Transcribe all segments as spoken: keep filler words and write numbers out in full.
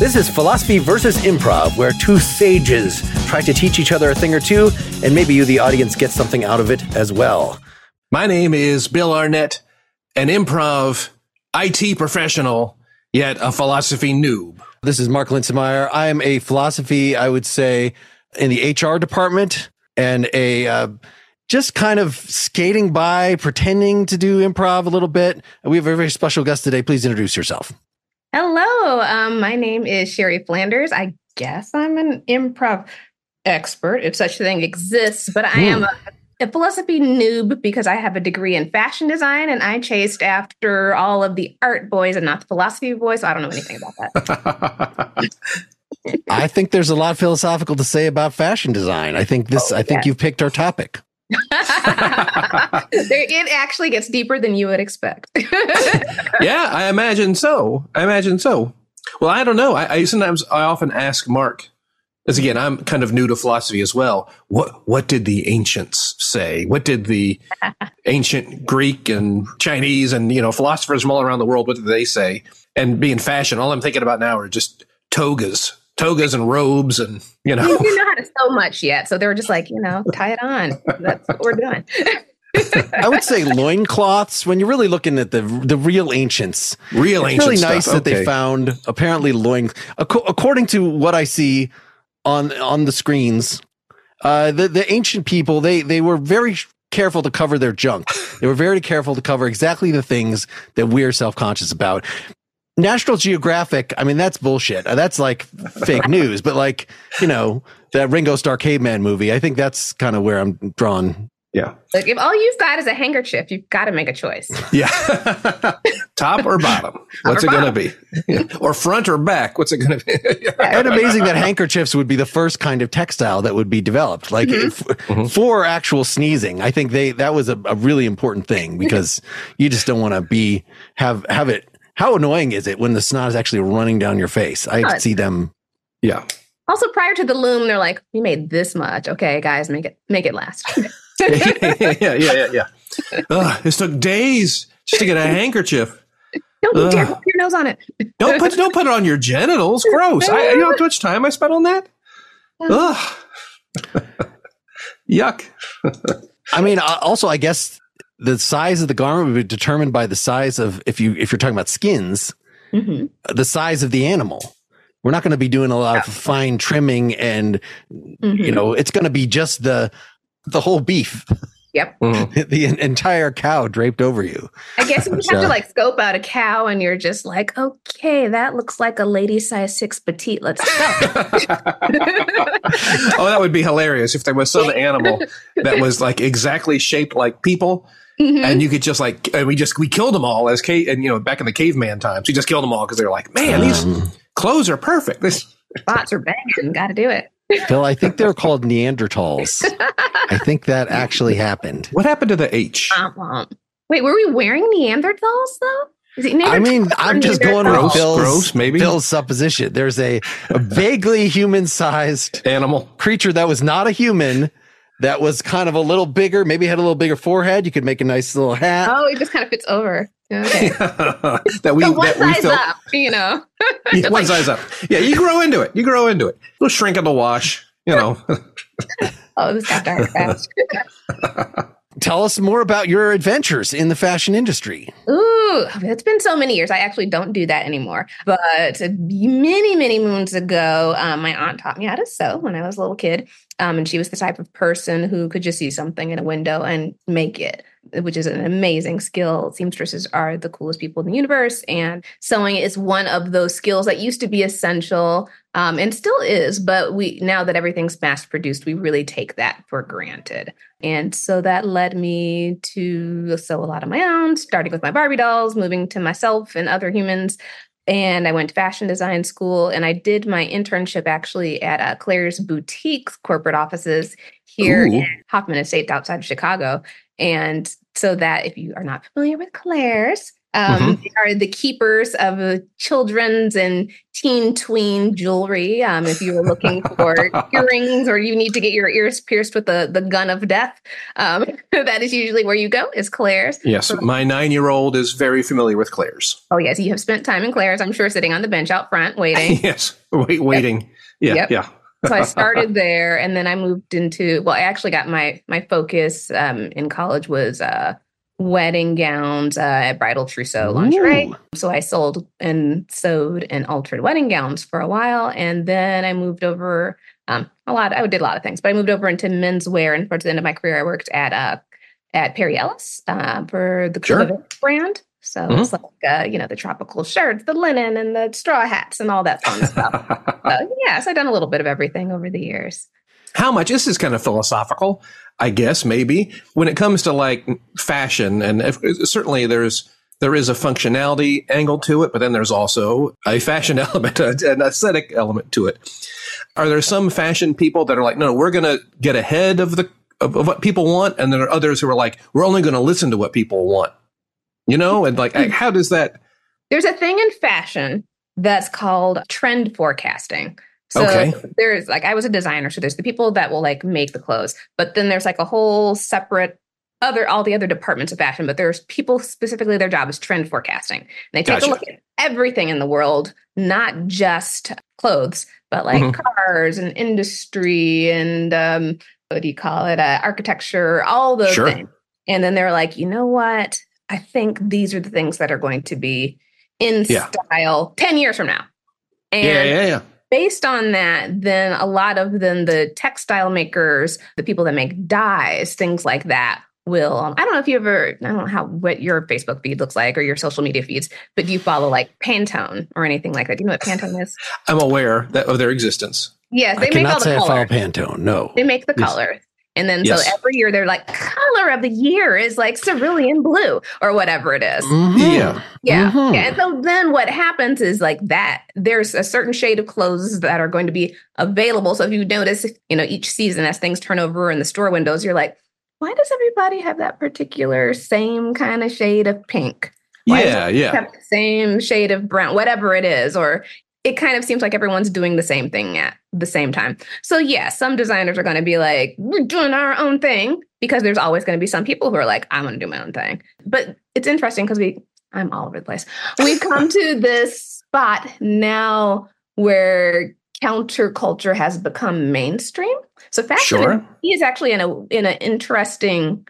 This is Philosophy versus Improv, where two sages try to teach each other a thing or two, and maybe you, the audience, get something out of it as well. My name is Bill Arnett, an improv I T professional, yet a philosophy noob. This is Mark Linsenmeyer. I am a philosophy, I would say, in the H R department, and a uh, just kind of skating by, pretending to do improv a little bit. We have a very special guest today. Please introduce yourself. Hello, um, my name is Sherry Flanders. I guess I'm an improv expert, if such a thing exists, but I am a, a philosophy noob because I have a degree in fashion design, and I chased after all of the art boys and not the philosophy boys, so I don't know anything about that. I think there's a lot philosophical to say about fashion design. I think this. Oh, I think yeah. You've picked our topic. It actually gets deeper than you would expect. Yeah, I imagine so. I imagine so. Well, I don't know. I, I sometimes, I often ask Mark, because again, I'm kind of new to philosophy as well. What what did the ancients say? What did the ancient Greek and Chinese and, you know, philosophers from all around the world, what did they say? And being fashion, all I'm thinking about now are just togas. Togas and robes and, you know. We didn't know how to sew much yet. So they were just like, you know, tie it on. That's what we're doing. I would say loincloths, when you're really looking at the the real ancients. Real it's ancient really stuff. nice that okay. they found apparently loin. Ac- according to what I see on on the screens, uh, the, the ancient people, they, they were very careful to cover their junk. They were very careful to cover exactly the things that we're self-conscious about. National Geographic, I mean, that's bullshit. That's like fake news, but like, you know, that Ringo Starr Caveman movie, I think that's kind of where I'm drawn. Yeah. Look, if all you've got is a handkerchief, you've got to make a choice. Yeah. Top or bottom? What's it going to be? Yeah. Or front or back? What's it going to be? And amazing that handkerchiefs would be the first kind of textile that would be developed. Like mm-hmm. if, mm-hmm. for actual sneezing, I think they that was a, a really important thing because you just don't want to be have have it. How annoying is it when the snot is actually running down your face? I oh, see them. Yeah. Also, prior to the loom, they're like, "We made this much. Okay, guys, make it make it last." yeah, yeah, yeah, yeah. Ugh, this took days just to get a handkerchief. Don't you dare put your nose on it. don't put don't put it on your genitals. Gross. I, you know how much time I spent on that? Ugh. Yuck. I mean, also, I guess. The size of the garment would be determined by the size of, if you if you're talking about skins, mm-hmm. the size of the animal. We're not going to be doing a lot of fine trimming, and mm-hmm. you know, it's going to be just the the whole beef. Yep, mm-hmm. the entire cow draped over you. I guess you so. have to like scope out a cow, and you're just like, okay, that looks like a lady size six petite. Let's go. Oh, that would be hilarious if there was some animal that was like exactly shaped like people. Mm-hmm. And you could just like, and we just, we killed them all as cave, and you know, back in the caveman times, we just killed them all because they were like, man, these um, clothes are perfect. This spots are banging. Got to do it. Phil, I think they're called Neanderthals. I think that actually happened. What happened to the H? Um, um, wait, were we wearing Neanderthals though? Is it Neanderthals? I mean, I'm just going with Phil's, gross, maybe? Phil's supposition. There's a, a vaguely human-sized animal creature that was not a human. That was kind of a little bigger, maybe had a little bigger forehead. You could make a nice little hat. Oh, it just kind of fits over. Okay. that we, so one that size we felt, up, you know. Yeah, one like, size up. Yeah, you grow into it. You grow into it. It'll shrink in the wash, you know. Oh, this got dark fast. Tell us more about your adventures in the fashion industry. Ooh, it's been so many years. I actually don't do that anymore. But many, many moons ago, um, my aunt taught me how to sew when I was a little kid. Um, and she was the type of person who could just see something in a window and make it, which is an amazing skill. Seamstresses are the coolest people in the universe. And sewing is one of those skills that used to be essential um, and still is. But we now that everything's mass produced, we really take that for granted. And so that led me to sew a lot of my own, starting with my Barbie dolls, moving to myself and other humans. And I went to fashion design school, and I did my internship actually at uh, Claire's Boutique corporate offices here Ooh. in Hoffman Estates outside of Chicago. And so that if you are not familiar with Claire's, Um, Mhm. They are the keepers of uh, children's and teen tween jewelry. Um, if you were looking for earrings or you need to get your ears pierced with the, the gun of death, um, that is usually where you go, is Claire's. Yes, my nine-year-old is very familiar with Claire's. Oh, yes. You have spent time in Claire's, I'm sure, sitting on the bench out front waiting. Yes, wait, waiting. Yeah, Yep. yeah. So I started there, and then I moved into, well, I actually got my my focus um, in college was uh, wedding gowns, uh, bridal trousseau lingerie. Ooh. So I sold and sewed and altered wedding gowns for a while, and then I moved over um, a lot. I did a lot of things, but I moved over into menswear, and towards the end of my career, I worked at uh, at Perry Ellis uh, for the Sure. Club brand. So Mhm. it's like, uh, you know, the tropical shirts, the linen, and the straw hats, and all that fun stuff. So, yeah, so I've done a little bit of everything over the years. How much, this is kind of philosophical, I guess, maybe, when it comes to like fashion, and if, certainly there's, there is a functionality angle to it, but then there's also a fashion element, an aesthetic element to it. Are there some fashion people that are like, no, we're going to get ahead of the, of, of what people want? And there are others who are like, we're only going to listen to what people want, you know? And like, how does that? There's a thing in fashion that's called trend forecasting. So Okay. there's like, I was a designer, so there's the people that will like make the clothes, but then there's like a whole separate other, all the other departments of fashion, but there's people specifically, their job is trend forecasting. And they take Gotcha. a look at everything in the world, not just clothes, but like Mhm. cars and industry and um, what do you call it? Uh, architecture, all those Sure. things. And then they're like, you know what? I think these are the things that are going to be in Yeah. style ten years from now. And Yeah, yeah, yeah. based on that, then a lot of then the textile makers, the people that make dyes, things like that will, um, I don't know if you ever, I don't know how, what your Facebook feed looks like or your social media feeds, but do you follow like Pantone or anything like that? Do you know what Pantone is? I'm aware that, of their existence. Yes, I they make all cannot the say I follow colors. Pantone. No. They make the Yes. colors. And then Yes. so every year they're like, color of the year is like cerulean blue or whatever it is. Mhm. Yeah. Yeah. Mhm. yeah. And so then what happens is like that there's a certain shade of clothes that are going to be available. So if you notice, you know, each season as things turn over in the store windows, you're like, why does everybody have that particular same kind of shade of pink? Why does Yeah, everybody yeah. have the same shade of brown, whatever it is, or it kind of seems like everyone's doing the same thing at the same time. So yeah, some designers are going to be like, we're doing our own thing, because there's always going to be some people who are like, I want to do my own thing. But it's interesting because we, I'm all over the place. We've come to this spot now where counterculture has become mainstream. So fashion Sure. is actually in a in an interesting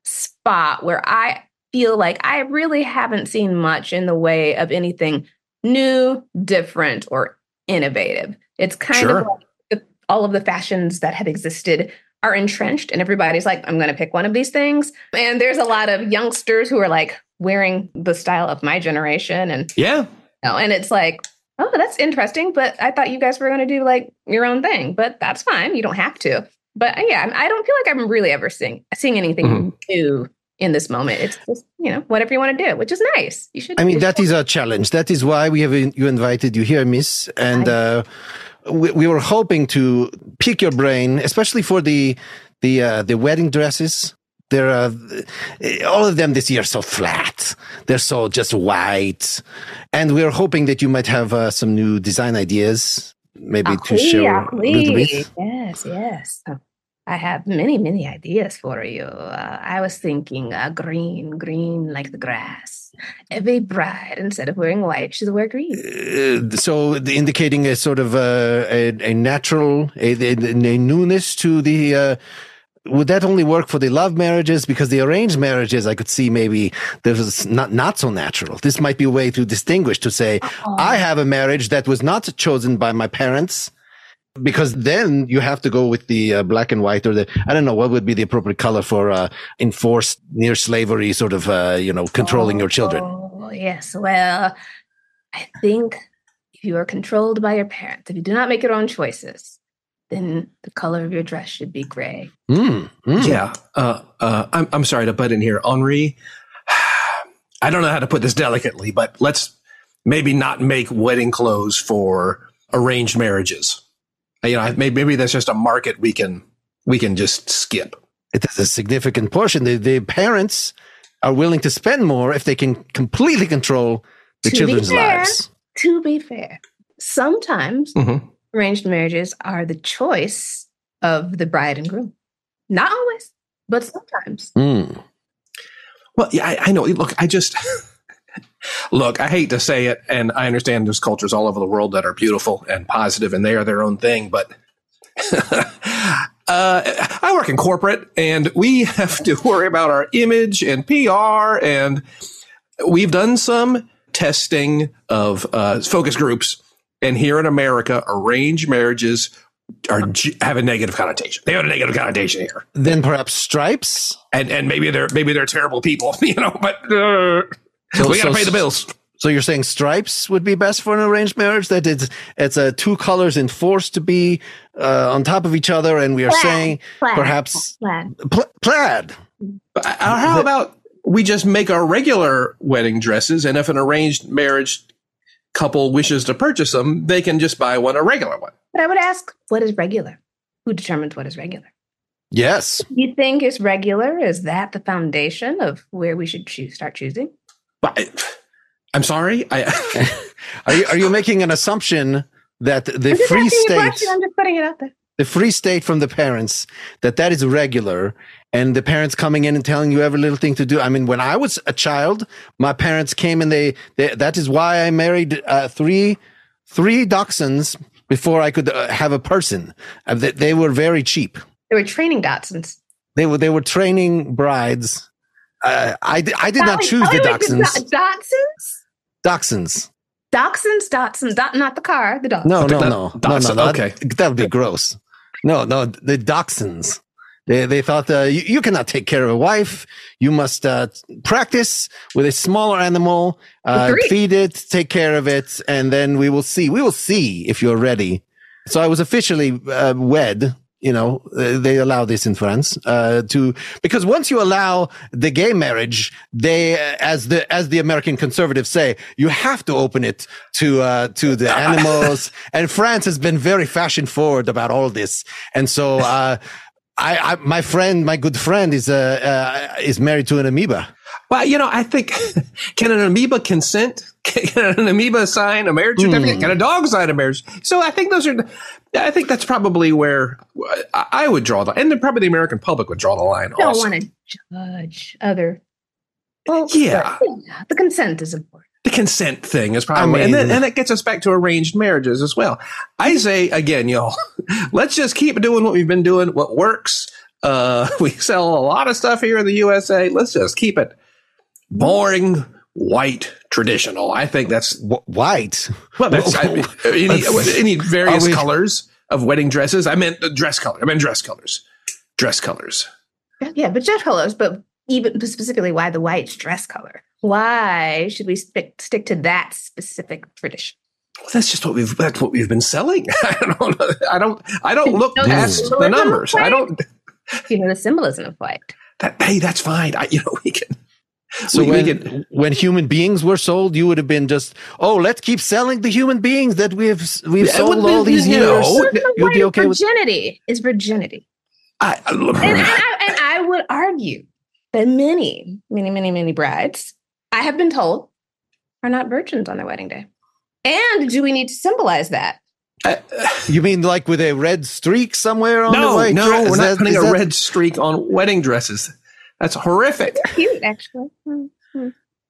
spot where I feel like I really haven't seen much in the way of anything new, different, or innovative. It's kind Sure. of like the, all of the fashions that had existed are entrenched, and everybody's like, I'm going to pick one of these things. And there's a lot of youngsters who are like wearing the style of my generation, and Yeah. you know, and it's like, oh, that's interesting. But I thought you guys were going to do like your own thing, but that's fine. You don't have to. But uh, yeah, I don't feel like I'm really ever seeing seeing anything Mhm. new in this moment. It's just, you know, whatever you want to do, which is nice. You should. I mean, you that should- is a challenge. That is why we have in- you invited you here, Miss. And uh, we, we were hoping to pick your brain, especially for the the uh, the wedding dresses. They're uh, all of them this year are so flat. They're so just white, and we're hoping that you might have uh, some new design ideas, maybe to Ahoi, show ahoi. a little bit. Yes, yes. I have many, many ideas for you. Uh, I was thinking uh, green, green like the grass. Every bride, instead of wearing white, she'll wear green. Uh, so the- indicating a sort of uh, a, a natural, a, a, a newness to the, uh, would that only work for the love marriages? Because the arranged marriages, I could see maybe there's not, not so natural. This might be a way to distinguish, to say, Oh. I have a marriage that was not chosen by my parents. Because then you have to go with the uh, black and white, or the, I don't know, what would be the appropriate color for uh, enforced near slavery sort of, uh, you know, controlling your children. Oh, yes. Well, I think if you are controlled by your parents, if you do not make your own choices, then the color of your dress should be gray. Mm, mm. Yeah. Uh, uh, I'm, I'm sorry to butt in here. Henri, I don't know how to put this delicately, but let's maybe not make wedding clothes for arranged marriages. You know, maybe, maybe that's just a market we can we can just skip. It is a significant portion. The, the parents are willing to spend more if they can completely control the To be children's fair, lives. To be fair, sometimes Mhm. arranged marriages are the choice of the bride and groom. Not always, but sometimes. Mm. Well, yeah, I, I know. Look, I just look. I hate to say it, and I understand there's cultures all over the world that are beautiful and positive, and they are their own thing. But uh, I work in corporate, and we have to worry about our image and P R, and we've done some testing of uh, focus groups, and here in America, arranged marriages are have a negative connotation. They have a negative connotation here. Then perhaps stripes. And and maybe they're maybe they're terrible people, you know. But uh, So- we got to so- pay the bills. So you're saying stripes would be best for an arranged marriage? That it's it's uh, two colors enforced to be uh, on top of each other, and we are Plaid. saying Plaid. perhaps Plaid. pl- plaid. But, uh, how about we just make our regular wedding dresses, and if an arranged marriage couple wishes to purchase them, they can just buy one, a regular one. But I would ask, what is regular? Who determines what is regular? Yes. You think is regular? Is that the foundation of where we should choose, start choosing? But I, I'm sorry. I, Are you are you making an assumption that the I'm just free asking you a state, question. I'm just putting it out there. the free state from the parents, that that is regular, and the parents coming in and telling you every little thing to do? I mean, when I was a child, my parents came and they, they that is why I married uh, three three dachshunds before I could uh, have a person. Uh, they, they were very cheap. They were training Dachshunds. They were they were training brides. Uh, I di- I did not Golly, choose oh, the wait, dachshunds. Do- Dachshunds? Dachshunds. Dachshunds, Dachshunds, Dot- not the car, the dog. No, no, That- no, no, no, dachshund, no. okay. That, that would be gross. No, no, the dachshunds. They they thought uh, you, you cannot take care of a wife. You must uh, practice with a smaller animal, uh, Three. feed it, take care of it, and then we will see. We will see if you're ready. So I was officially uh, wed. You know, uh, they allow this in France uh, to because once you allow the gay marriage, they, uh, as the as the American conservatives say, you have to open it to uh, to the animals. And France has been very fashion forward about all this, and so uh, I, I my friend, my good friend, is uh, uh, is married to an amoeba. well, you know, I think can an amoeba consent? Can an amoeba sign a marriage certificate? Hmm. Can a dog sign a marriage? So I think those are. I think that's probably where I I would draw the, and then probably the American public would draw the line. I don't also. want to judge other. Well, Yeah. but, yeah, the consent is important. The consent thing is probably, I mean- and then and that gets us back to arranged marriages as well. I say again, y'all, let's just keep doing what we've been doing, what works. Uh, we sell a lot of stuff here in the U S A. Let's just keep it boring, white, traditional. I think that's Wh- White. well. That's I, mean, any, any various Are we- colors of wedding dresses. I meant the dress color. I meant dress colors. Dress colors. Yeah, but dress colors, but even specifically, why the white dress color? Why should we stick stick to that specific tradition? Well, that's just what we've that's what we've been selling. I don't know. I don't I don't look No, past that's- the numbers. I don't You know the symbolism of white. that hey, that's fine. I, you know, we can So we, we when, can when human beings were sold, you would have been just, oh, let's keep selling the human beings that we've we've Yeah, it sold wouldn't all be- these you years. know, The You'd be white okay with virginity is virginity, I, I, and, and, I, and I would argue that many, many, many, many brides, I have been told, are not virgins on their wedding day. And do we need to symbolize that? I- You mean like with a red streak somewhere on the no, white no, dress? we're Is not that- putting is a that- red streak on wedding dresses. That's horrific. Cute, actually. Hmm, hmm.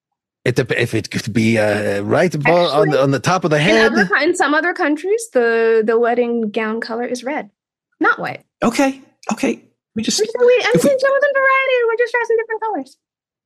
It dep- if it could be uh, right above, on, the, on the top of the In, head. other, in some other countries, the, the wedding gown color is red, not white. Okay, okay. We just We're just- we- I'm If we- saying some of them variety. We're just dressing different colors.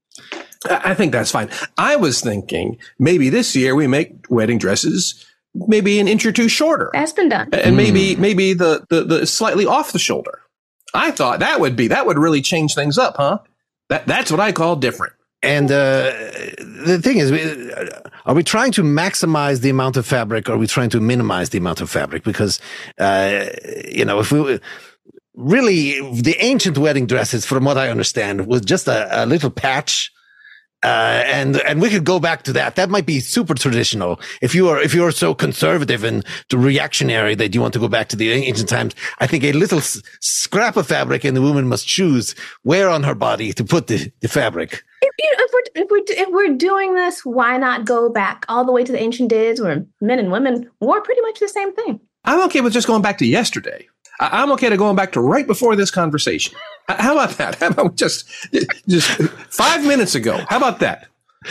I I think that's fine. I was thinking maybe this year we make wedding dresses maybe an inch or two shorter. That's been done. And maybe maybe the, the the slightly off the shoulder. I thought that would be that would really change things up, huh? That that's what I call different. And uh, the thing is, we- are we trying to maximize the amount of fabric, or are we trying to minimize the amount of fabric? Because, uh, you know, if we really, the ancient wedding dresses, from what I understand, was just a, a little patch Uh, and and we could go back to that. That might be super traditional. If you are if you are so conservative and reactionary that you want to go back to the ancient times, I think a little s- scrap of fabric, and the woman must choose where on her body to put the, the fabric. If, you know, if we're if we're if we're doing this, why not go back all the way to the ancient days where men and women wore pretty much the same thing? I'm okay with just going back to yesterday. I- I'm okay to going back to right before this conversation. How about that? How about just just five minutes ago? How about that?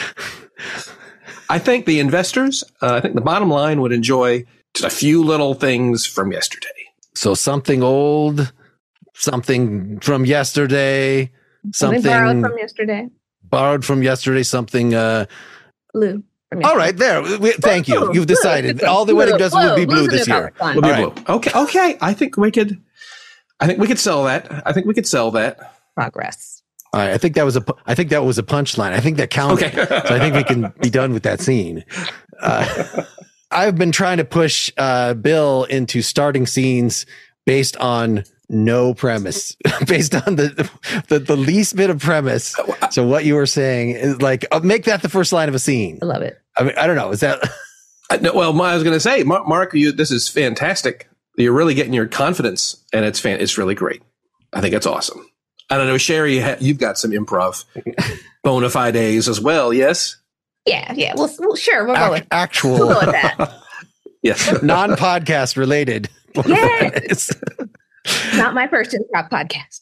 I think the investors, uh, I think the bottom line would enjoy just a few little things from yesterday. So something old, something from yesterday, something, something borrowed from yesterday, borrowed from yesterday, something. Uh, blue. All right, there. We, thank you. Blue, You've decided blue, all the blue, wedding dresses blue, will be blue blue's a this new year. color. Will be All blue. Okay, okay. I think we could. I think we could sell that. I think we could sell that. Progress. All right, I think that was a. pu- I think that was a punchline. I think that counted. Okay. So I think we can be done with that scene. Uh, I've been trying to push uh, Bill into starting scenes based on no premise, based on the, the the least bit of premise. So what you were saying is like, uh, make that the first line of a scene. I love it. I mean, I don't know. Is that? I, no, well, I was going to say, Mark, Mark you, this is fantastic. You're really getting your confidence, and it's fan, it's really great. I think it's awesome. I don't know, Sherry, you've got some improv bona fides as well, yes? Yeah, yeah. Well, well sure, we'll go Act- with actual, we'll go with that. Yes. non-podcast related. Yes. Not my first improv podcast.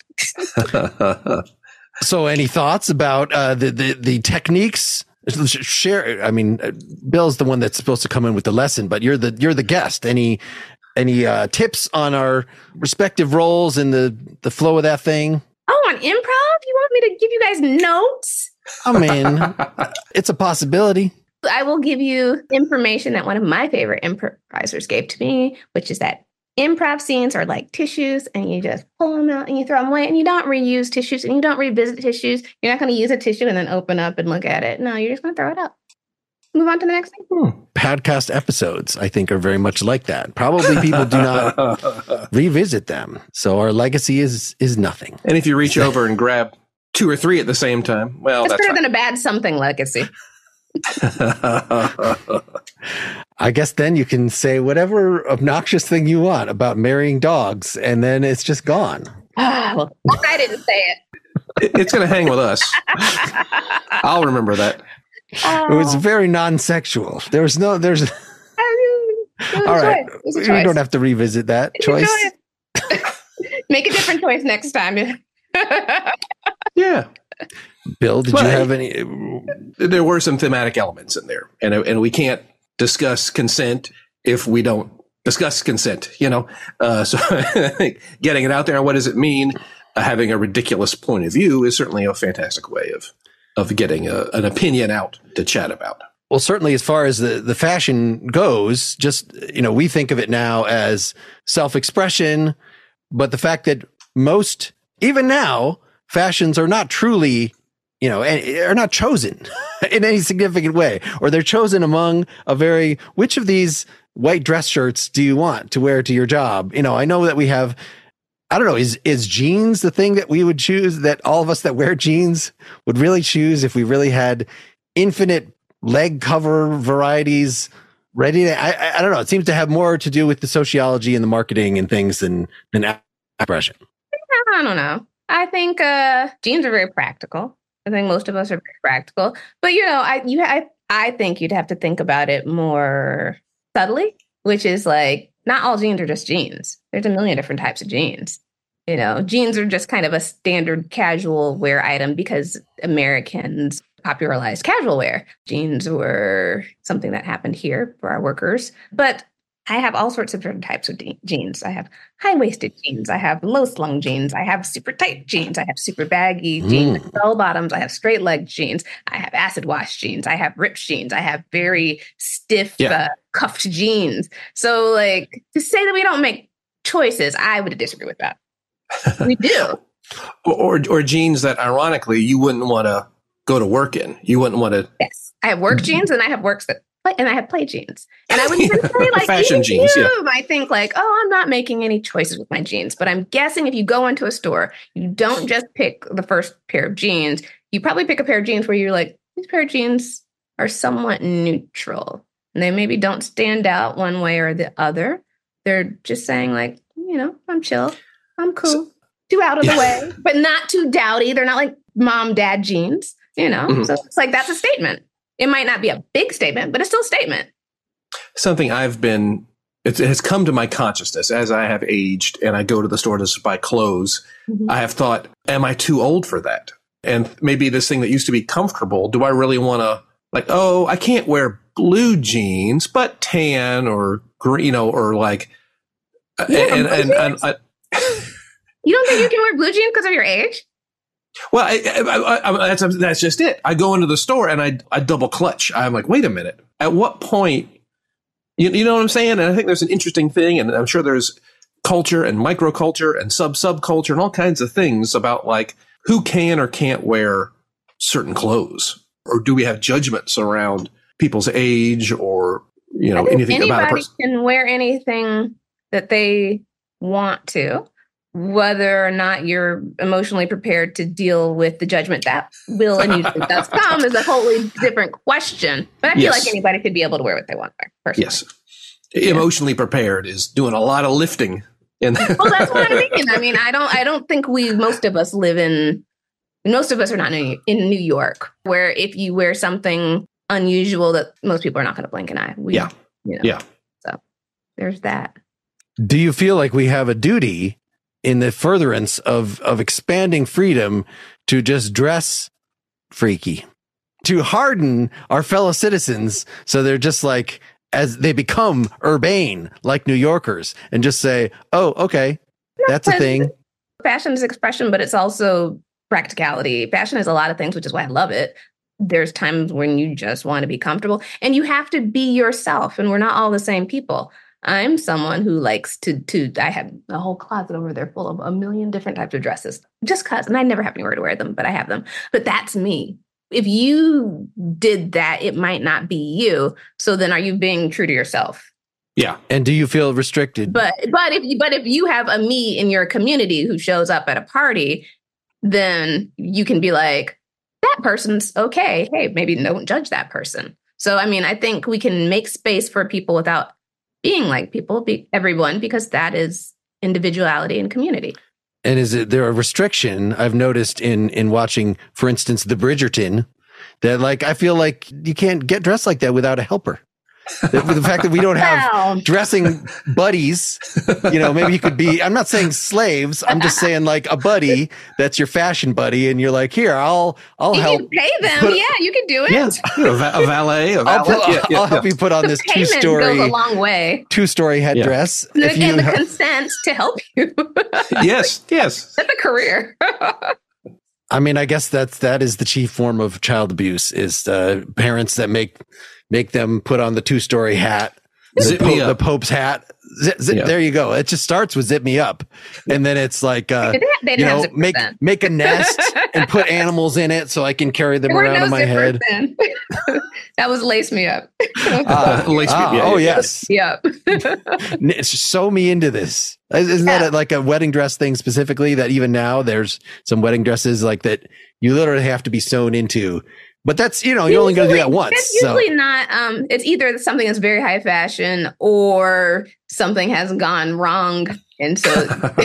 So, any thoughts about uh, the, the the techniques? Share. I mean, uh, Bill's the one that's supposed to come in with the lesson, but you're the you're the guest. Any any uh, tips on our respective roles in the the flow of that thing? Oh, on improv? You want me to give you guys notes? I mean, it's a possibility. I will give you information that one of my favorite improvisers gave to me, which is that improv scenes are like tissues, and you just pull them out and you throw them away, and you don't reuse tissues and you don't revisit tissues. You're not going to use a tissue and then open up and look at it. No, you're just going to throw it out. Move on to the next thing. Hmm. Podcast episodes, I think, are very much like that. Probably people do not revisit them. So our legacy is is nothing. And if you reach over and grab two or three at the same time, well, It's that's better fine. than a bad something legacy. I guess then you can say whatever obnoxious thing you want about marrying dogs, and then it's just gone. Ah, well, I didn't say it. It- it's going to hang with us. I'll remember that. Oh, It was very non-sexual. There was no, there's, I mean, it was a all right. choice. It was a We choice. don't have to revisit that It's a choice. choice. Make a different choice next time. Yeah. Bill, did Well, you I- have any? There were some thematic elements in there, and and we can't discuss consent if we don't discuss consent, you know? Uh, so I think getting it out there, what does it mean? Uh, having a ridiculous point of view is certainly a fantastic way of, of getting a, an opinion out to chat about. Well, certainly as far as the, the fashion goes, just, you know, we think of it now as self-expression, but the fact that most, even now, fashions are not truly, you know, are not chosen in any significant way, or they're chosen among a very, which of these white dress shirts do you want to wear to your job? You know, I know that we have, I don't know, is, is jeans the thing that we would choose, that all of us that wear jeans would really choose if we really had infinite leg cover varieties ready to, I, I don't know. It seems to have more to do with the sociology and the marketing and things than, than expression. I don't know. I think uh, jeans are very practical. I think most of us are very practical. But, you know, I you I, I think you'd have to think about it more subtly, which is like, not all jeans are just jeans. There's a million different types of jeans. You know, jeans are just kind of a standard casual wear item because Americans popularized casual wear. Jeans were something that happened here for our workers. But I have all sorts of different types of de- jeans. I have high-waisted jeans. I have low-slung jeans. I have super tight jeans. I have super baggy jeans, Mm. bell bottoms. I have straight leg jeans. I have acid wash jeans. I have ripped jeans. I have very stiff, Yeah. uh, cuffed jeans. So, like, to say that we don't make choices, I would disagree with that. We do. Or, or jeans that, ironically, you wouldn't want to go to work in. You wouldn't want to. Yes, I have work jeans and I have works that. And I have play jeans. And I would even say, like, Fashion even jeans, you yeah. might think, like, oh, I'm not making any choices with my jeans. But I'm guessing if you go into a store, you don't just pick the first pair of jeans. You probably pick a pair of jeans where you're like, these pair of jeans are somewhat neutral. And they maybe don't stand out one way or the other. They're just saying like, you know, I'm chill. I'm cool. So, too out of yeah. the way, but not too dowdy. They're not like mom, dad jeans, you know? Mm-hmm. So it's like, that's a statement. It might not be a big statement, but it's still a statement. Something I've been, it has come to my consciousness as I have aged and I go to the store to buy clothes. Mm-hmm. I have thought, am I too old for that? And maybe this thing that used to be comfortable, do I really want to, like, oh, I can't wear blue jeans, but tan or green, you know, or like, yeah, and, and, and, and you don't think you can wear blue jeans because of your age? Well, I, I, I, that's that's just it. I go into the store and I I double clutch. I'm like, wait a minute. At what point, you, you know what I'm saying? And I think there's an interesting thing, and I'm sure there's culture and microculture and sub subculture and all kinds of things about like who can or can't wear certain clothes, or do we have judgments around people's age or you know anything about a person? Anybody can wear anything that they want to. Whether or not you're emotionally prepared to deal with the judgment that will and usually does come is a wholly different question. But I feel yes. like anybody could be able to wear what they want to wear, personally. Yes. Yeah. Emotionally prepared is doing a lot of lifting. In well, that's what I'm thinking. I mean, I don't I don't think we, most of us live in, most of us are not in New York, where if you wear something unusual that most people are not going to blink an eye. We, yeah. You know, yeah. So there's that. Do you feel like we have a duty in the furtherance of, of expanding freedom to just dress freaky, to harden our fellow citizens so they're just like, as they become urbane, like New Yorkers, and just say, oh, okay, that's a thing. Fashion is expression, but it's also practicality. Fashion is a lot of things, which is why I love it. There's times when you just want to be comfortable and you have to be yourself, and we're not all the same people. I'm someone who likes to, to, I have a whole closet over there full of a million different types of dresses just cause, and I never have anywhere to wear them, but I have them. But that's me. If you did that, it might not be you. So then are you being true to yourself? Yeah. And do you feel restricted? But, but if you, but if you have a me in your community who shows up at a party, then you can be like, that person's okay. Hey, maybe don't judge that person. So, I mean, I think we can make space for people without being like people, be everyone, because that is individuality and community. And is it there a restriction I've noticed in in watching, for instance, the Bridgerton, that like I feel like you can't get dressed like that without a helper. The, the fact that we don't have wow. dressing buddies, you know, maybe you could be, I'm not saying slaves. I'm just saying like a buddy that's your fashion buddy. And you're like, here, I'll, I'll you help. You can pay them. Put, yeah, you can do it. Yeah, a, va- a valet. A valet. I'll, put, yeah, yeah, I'll help yeah. you put on the this two story, goes a long way. two story headdress. Yeah. If and you the ha- consent to help you. Yes, yes. That's a career. I mean, I guess that's, that is the chief form of child abuse is uh, parents that make, make them put on the two story hat, the, po- the Pope's hat. Zip, zip, yeah. There you go. It just starts with zip me up. And then it's like, uh, they didn't, they didn't you know, make, make a nest and put animals in it so I can carry them around no on my head. That was lace me up. uh, lace me, ah, yeah, oh, yeah. yes. Yep. Sew me into this. Isn't yeah. that a, like a wedding dress thing specifically that even now there's some wedding dresses like that you literally have to be sewn into? But that's, you know, you're only going to do that once. It's usually so. not, um, it's either something that's very high fashion or something has gone wrong. And so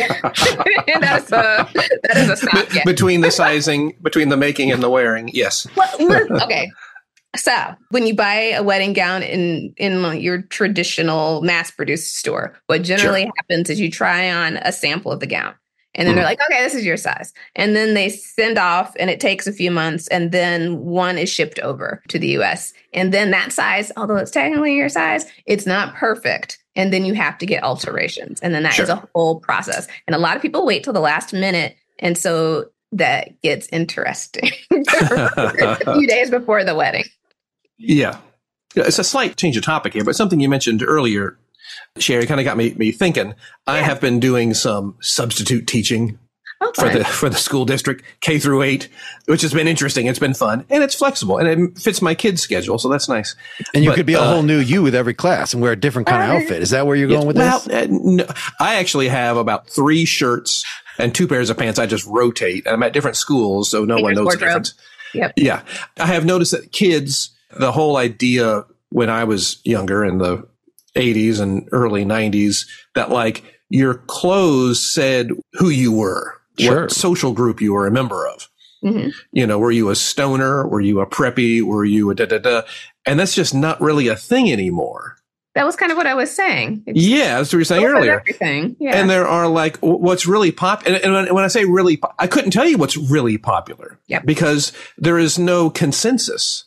that's a, that is a stop. Be- between the sizing, between the making and the wearing. Yes. Well, okay. So when you buy a wedding gown in, in your traditional mass produced store, what generally sure. happens is you try on a sample of the gown. And then mm. they're like, okay, this is your size. And then they send off and it takes a few months. And then one is shipped over to the U S. And then that size, although it's technically your size, it's not perfect. And then you have to get alterations. And then that sure. is a whole process. And a lot of people wait till the last minute. And so that gets interesting a few days before the wedding. Yeah. It's a slight change of topic here, but something you mentioned earlier, Sherry, kind of got me, me thinking. Yeah. I have been doing some substitute teaching oh, for the for the school district, K through eight, which has been interesting. It's been fun, and it's flexible, and it fits my kids' schedule, so that's nice. And you but, could be a uh, whole new you with every class and wear a different kind uh, of outfit. Is that where you're going with well, this? Uh, no, I actually have about three shirts and two pairs of pants. I just rotate, and I'm at different schools, so no one knows the difference. Yep. Yeah. I have noticed that kids, the whole idea when I was younger in the eighties and early nineties, that like your clothes said who you were, Sure. what social group you were a member of. Mm-hmm. You know, were you a stoner? Were you a preppy? Were you a da da da? And that's just not really a thing anymore. That was kind of what I was saying. It's Yeah, that's what you were saying over earlier. everything. Yeah. And there are like w- what's really pop. And, and when- when I say really, po- I couldn't tell you what's really popular. Yep. Because there is no consensus,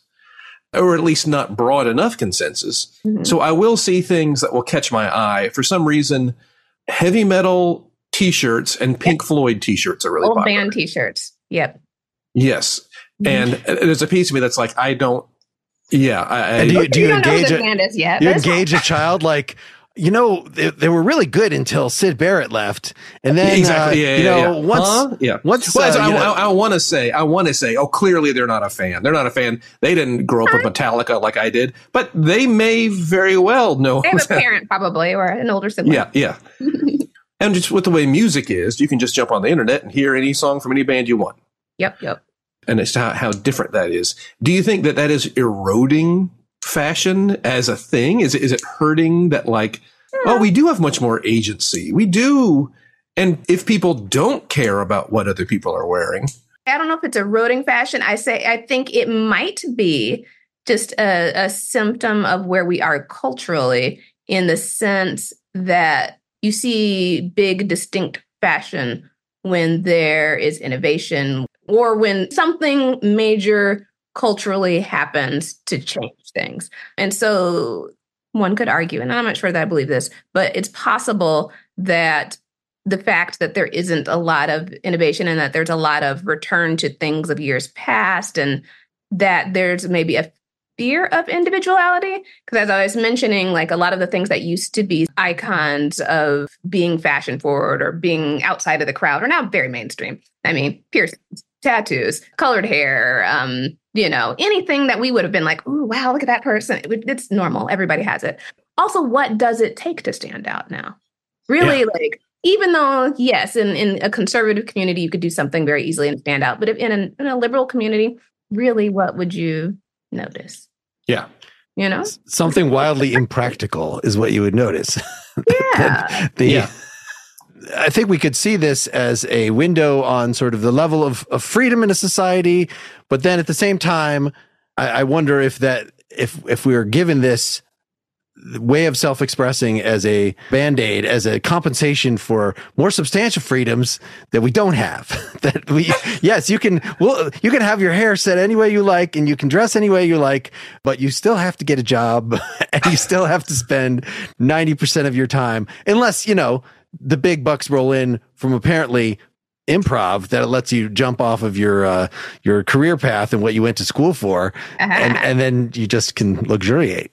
or at least not broad enough consensus. Mhm. So I will see things that will catch my eye. For some reason, heavy metal T-shirts and Pink Floyd T-shirts are really Old popular. band T-shirts. Yep. Yes. And uh, there's a piece of me that's like, I don't. Yeah. I, I, And do you, do you don't know who engage the a, band is yet. you but it's engage a child like, you know, they, they were really good until Sid Barrett left, and then exactly. uh, Yeah. you yeah, know yeah. once Huh? Yeah. once Well, uh, I, you know- I, I want to say, I want to say, oh, clearly they're not a fan. They're not a fan. They didn't grow up with Metallica like I did, but they may very well know. They have a parent probably or an older sibling. Yeah, yeah. And just with the way music is, you can just jump on the internet and hear any song from any band you want. Yep. Yep. And it's how, how different that is. Do you think that that is eroding fashion as a thing? Is it, is it hurting that like, oh, we do have much more agency. We do. And if people don't care about what other people are wearing. I don't know if it's eroding fashion. I say I think it might be just a, a symptom of where we are culturally, in the sense that you see big, distinct fashion when there is innovation or when something major culturally happens to change things. And so one could argue, and I'm not sure that I believe this, but it's possible that the fact that there isn't a lot of innovation and that there's a lot of return to things of years past, and that there's maybe a fear of individuality. Because as I was mentioning, like a lot of the things that used to be icons of being fashion forward or being outside of the crowd are now very mainstream. I mean, piercings, tattoos, colored hair, um, you know, anything that we would have been like, oh, wow, look at that person. It would, it's normal. Everybody has it. Also, what does it take to stand out now? Really, Yeah. like, even though, yes, in, in a conservative community, you could do something very easily and stand out. But if in, an, in a liberal community, really, what would you notice? Yeah. You know? something wildly impractical is what you would notice. Yeah. the, Yeah. I think we could see this as a window on sort of the level of, of freedom in a society, but then at the same time, I, I wonder if that if if we were given this way of self-expressing as a band-aid, as a compensation for more substantial freedoms that we don't have. That we, yes, you can, well, you can have your hair set any way you like and you can dress any way you like, but you still have to get a job and you still have to spend ninety percent of your time, unless, you know, the big bucks roll in from apparently improv that it lets you jump off of your, uh, your career path and what you went to school for. And, and then you just can luxuriate.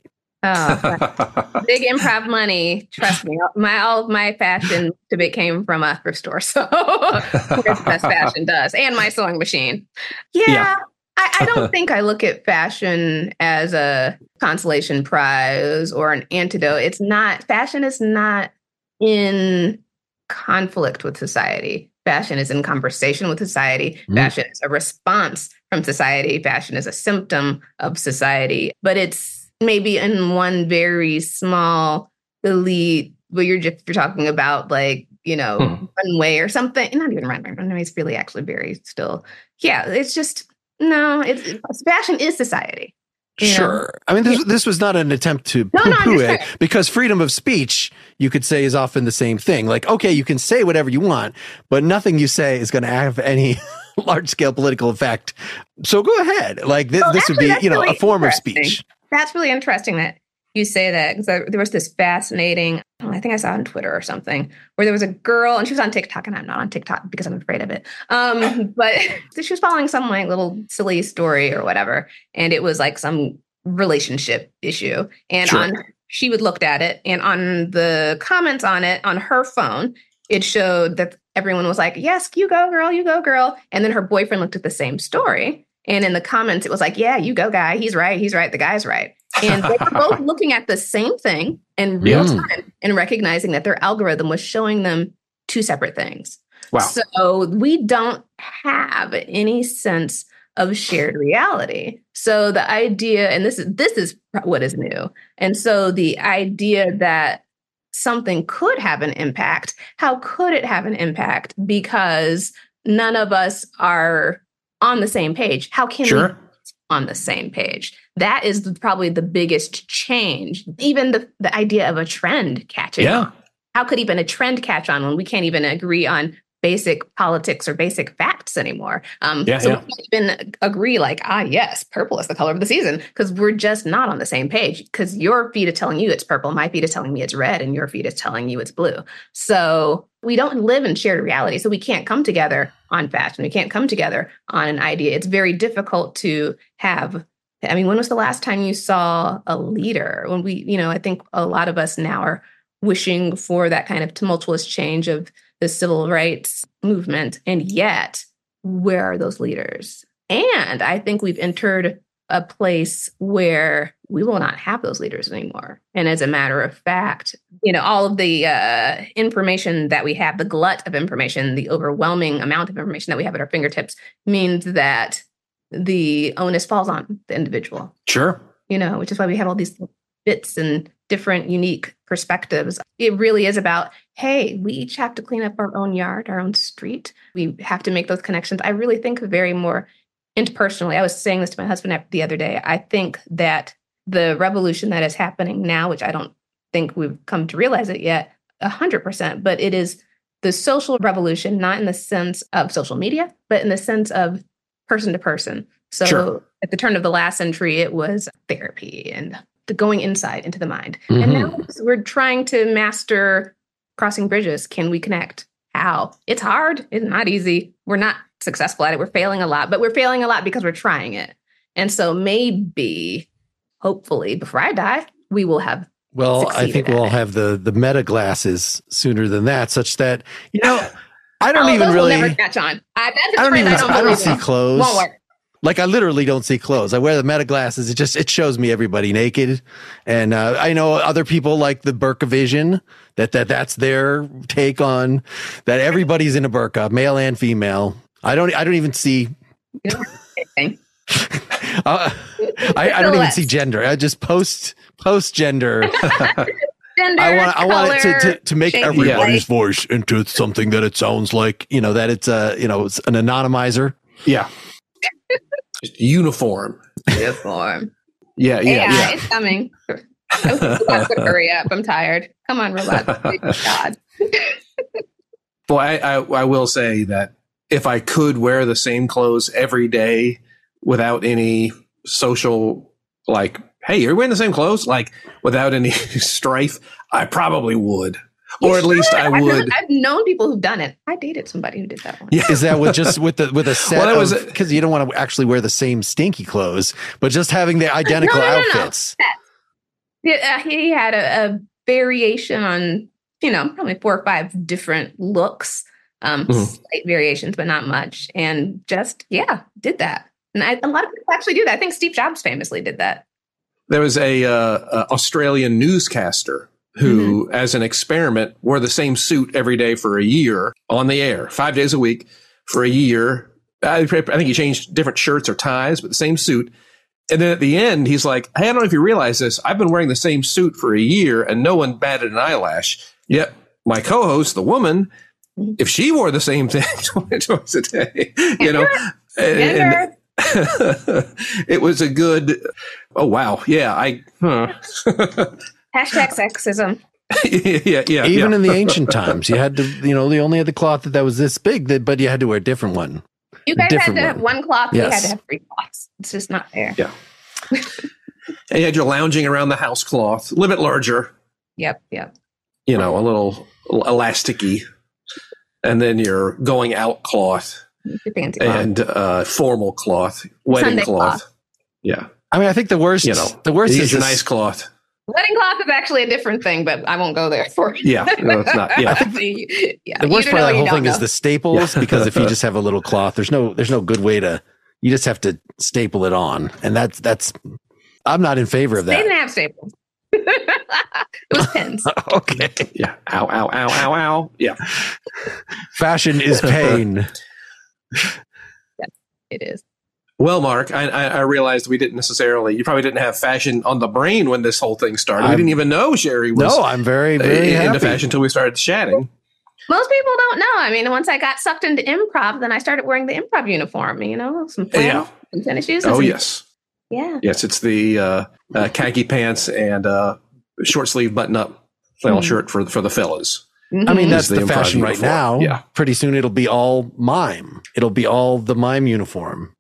Oh, big improv money. Trust me, my all of my fashion debate came from a thrift store. So where's the best fashion does, and my sewing machine. Yeah, Yeah. I, I don't think I look at fashion as a consolation prize or an antidote. It's not. Fashion is not in conflict with society. Fashion is in conversation with society. Mm. Fashion is a response from society. Fashion is a symptom of society, but it's maybe in one very small elite, where you're just you're talking about like, you know, Hmm. runway or something. Not even runway. Runway is really actually very still. Yeah, it's just no. It's fashion is society. you know? Sure. I mean, this, this was not an attempt to No, no, I'm poo-poo just it, saying. because freedom of speech, you could say, is often the same thing. Like, okay, you can say whatever you want, but nothing you say is going to have any large scale political effect. So go ahead. Like this, Well, this actually, would be, that's you know, really a form of interesting. speech. That's really interesting that you say that, because there was this fascinating, I think I saw it on Twitter or something, where there was a girl and she was on TikTok, and I'm not on TikTok because I'm afraid of it. Um, but she was following some like little silly story or whatever, and it was like some relationship issue. And Sure. on she would looked at it, and on the comments on it on her phone, it showed that everyone was like, "Yes, you go, girl, you go, girl." And then her boyfriend looked at the same story, and in the comments, it was like, "Yeah, you go, guy. He's right. He's right. The guy's right." And they were both looking at the same thing in real Yeah. time and recognizing that their algorithm was showing them two separate things. Wow. So we don't have any sense of shared reality. So the idea, and this is this is what is new. And so the idea that something could have an impact, how could it have an impact? Because none of us are on the same page. How can Sure. we be on the same page? That is the, probably the biggest change. Even the, the idea of a trend catching Yeah. on. How could even a trend catch on when we can't even agree on basic politics or basic facts anymore? Um, Yeah, so yeah. we can't even agree like, ah, yes, purple is the color of the season, because we're just not on the same page, because your feed is telling you it's purple, my feed is telling me it's red, and your feed is telling you it's blue. So we don't live in shared reality. So we can't come together on fashion. We can't come together on an idea. It's very difficult to have. I mean, when was the last time you saw a leader? When we, you know, I think a lot of us now are wishing for that kind of tumultuous change of the civil rights movement. And yet, where are those leaders? And I think we've entered a place where we will not have those leaders anymore. And as a matter of fact, you know, all of the uh, information that we have, the glut of information, the overwhelming amount of information that we have at our fingertips means that the onus falls on the individual, Sure. you know, which is why we have all these bits and different unique perspectives. It really is about, hey, we each have to clean up our own yard, our own street. We have to make those connections. I really think very more interpersonally. I was saying this to my husband the other day. I think that the revolution that is happening now, which I don't think we've come to realize it yet, one hundred percent, but it is the social revolution, not in the sense of social media, but in the sense of person to person. So Sure. at the turn of the last century, it was therapy and the going inside into the mind. Mhm. And now we're trying to master crossing bridges. Can we connect? How? It's hard. It's not easy. We're not successful at it. We're failing a lot, but we're failing a lot because we're trying it. And so maybe, hopefully, before I die, we will have Well, I succeeded think at we'll it. have the the meta glasses sooner than that, such that, you know, I don't Oh, even those really, will never catch on. I, that's a I don't trend even, I don't, I don't believe see in. clothes. Won't work. Like I literally don't see clothes. I wear the meta glasses. It just, it shows me everybody naked. And, uh, I know other people like the burqa vision, that, that that's their take on that. Everybody's in a burqa, male and female. I don't, I don't even see, You know, anything. uh, I, I don't even see gender. I just post, post gender. Gender, I want, I want it to, color, to, to make shape, everybody's height. voice into something that it sounds like, you know, that it's a, you know, it's an anonymizer. Yeah. Just uniform. Uniform. Yeah, Yeah, yeah, yeah. it's coming. Robots could hurry up. I'm tired. Come on, robots. God. Boy, I, I, I will say that if I could wear the same clothes every day without any social, like, hey, you're wearing the same clothes, like without any strife, I probably would. Or You at least should. I I've, would. I've known people who've done it. I dated somebody who did that one. Yeah. Is that with just with the with a set Well, that was of, because you don't want to actually wear the same stinky clothes, but just having the identical no, no, no, no. outfits. Yeah, uh, he had a, a variation on, you know, probably four or five different looks, um, Mhm. slight variations, but not much. And just, yeah, did that. And I, a lot of people actually do that. I think Steve Jobs famously did that. There was a, uh, a Australian newscaster who, as an experiment, wore the same suit every day for a year on the air, five days a week for a year. I, I think he changed different shirts or ties, but the same suit. And then at the end, he's like, hey, I don't know if you realize this. I've been wearing the same suit for a year and no one batted an eyelash. Yet my co-host, the woman, if she wore the same thing twice a day, you know, and, and it was a good, oh, wow. Yeah. I, huh. Hashtag sexism. yeah, yeah. Even yeah. in the ancient times, you had to, you know, you only had the cloth that, that was this big, that, but you had to wear a different one. You guys had Different to have one. one cloth. We had Yes. to have three cloths. It's just not fair. Yeah. And you had your lounging around the house cloth, a little bit larger, Yep. Yep. you know, a little elasticy. And then your going out cloth The fancy cloth. and uh, formal cloth, wedding Sunday cloth. cloth. Yeah. I mean, I think the worst, You know, the worst you is get your this- nice cloth. Wedding cloth is actually a different thing, but I won't go there for you. Yeah. No, it's not. Yeah. yeah. the worst You part know of that you whole don't thing is know. the staples, because if you just have a little cloth, there's no, there's no good way to, you just have to staple it on. And that's, that's, I'm not in favor of They didn't that. have staples. It was pins. Okay. Yeah. Ow, ow, ow, ow, ow. Yeah. Fashion is pain. It is. Well, Mark, I, I, I realized we didn't necessarily, you probably didn't have fashion on the brain when this whole thing started. I'm, we didn't even know Sherry was no, I'm very, very into happy. fashion until we started chatting. Most people don't know. I mean, once I got sucked into improv, then I started wearing the improv uniform, you know, some flannel, Yeah. some tennis shoes. and Oh, some- yes. Yeah. Yes, it's the uh, uh, khaki pants and uh, short sleeve button up flannel Mhm. shirt for, for the fellas. I mean, Mhm. that's the the, improv fashion right uniform. now. Yeah. Pretty soon it'll be all mime. It'll be all the mime uniform.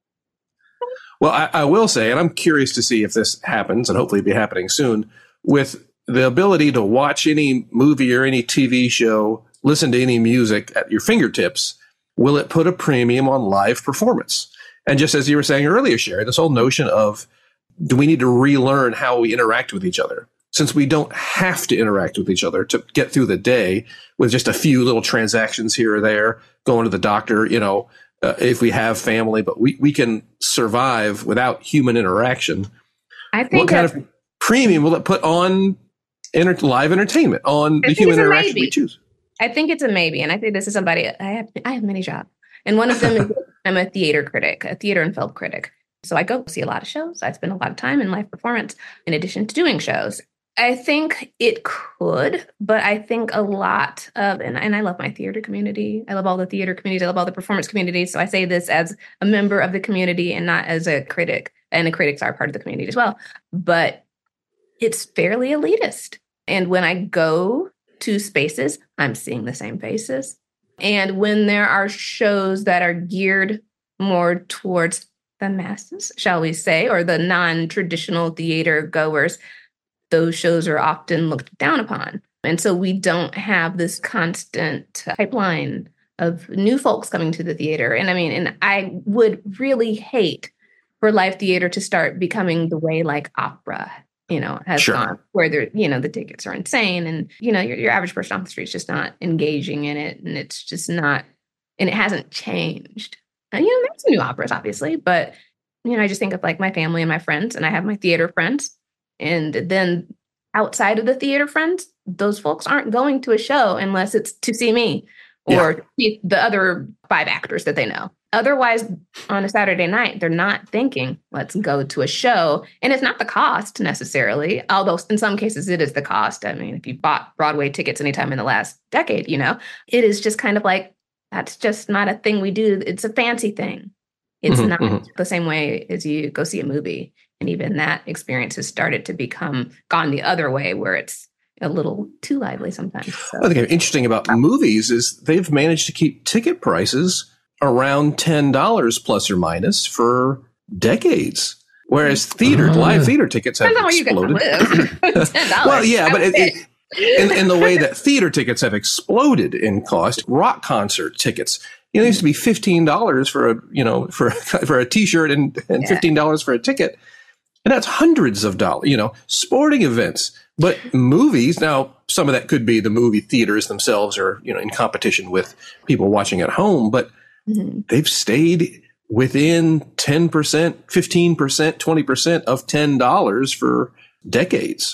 Well, I, I will say, and I'm curious to see if this happens, and hopefully it'll be happening soon, with the ability to watch any movie or any T V show, listen to any music at your fingertips, will it put a premium on live performance? And just as you were saying earlier, Sherry, this whole notion of, do we need to relearn how we interact with each other? Since we don't have to interact with each other to get through the day with just a few little transactions here or there, going to the doctor, you know, uh, if we have family, but we, we can survive without human interaction. I think What kind that- of premium will it put on enter- live entertainment, on the think human it's a interaction maybe. we choose? I think it's a maybe, and I think this is somebody I have. I have many jobs, and one of them is I'm a theater critic, a theater and film critic. So I go see a lot of shows. I spend a lot of time in live performance in addition to doing shows. I think it could, but I think a lot of, and, and I love my theater community. I love all the theater communities. I love all the performance communities. So I say this as a member of the community and not as a critic. And the critics are part of the community as well. But it's fairly elitist. And when I go to spaces, I'm seeing the same faces. And when there are shows that are geared more towards the masses, shall we say, or the non-traditional theater goers, those shows are often looked down upon. And so we don't have this constant pipeline of new folks coming to the theater. And I mean, and I would really hate for live theater to start becoming the way like opera, you know, has Sure. gone, where there, you know, the tickets are insane. And, you know, your, your average person off the street is just not engaging in it. And it's just not, and it hasn't changed. And, you know, there's some new operas, obviously, but, you know, I just think of like my family and my friends, and I have my theater friends. And then outside of the theater friends, those folks aren't going to a show unless it's to see me or see the other five actors that they know. Otherwise, on a Saturday night, they're not thinking, let's go to a show. And it's not the cost necessarily, although in some cases it is the cost. I mean, if you bought Broadway tickets anytime in the last decade, you know, it is just kind of like, that's just not a thing we do. It's a fancy thing. It's Mhm, not mhm. the same way as you go see a movie. And even that experience has started to become gone the other way, where it's a little too lively sometimes. So. I think interesting about movies is they've managed to keep ticket prices around ten dollars plus or minus for decades. Whereas theater, Uh. live theater tickets have Depends on where you exploded. can live. ten dollars. Well, yeah, but it, it, in, in the way that theater tickets have exploded in cost, rock concert tickets, you know, it used to be fifteen dollars for a, you know, for, for a t-shirt and, and Yeah. fifteen dollars for a ticket. And that's hundreds of dollars, you know, sporting events. But movies, now, some of that could be the movie theaters themselves are, you know, in competition with people watching at home, but Mhm. they've stayed within ten percent, fifteen percent, twenty percent of ten dollars for decades.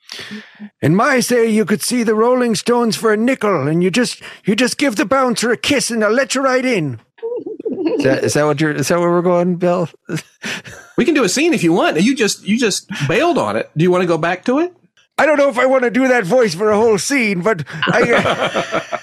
In my say, you could see the Rolling Stones for a nickel, and you just you just give the bouncer a kiss, and they'll let you right in. Is that, is that what you're? Is that where we're going, Bill? We can do a scene if you want. You just you just bailed on it. Do you want to go back to it? I don't know if I want to do that voice for a whole scene, but I.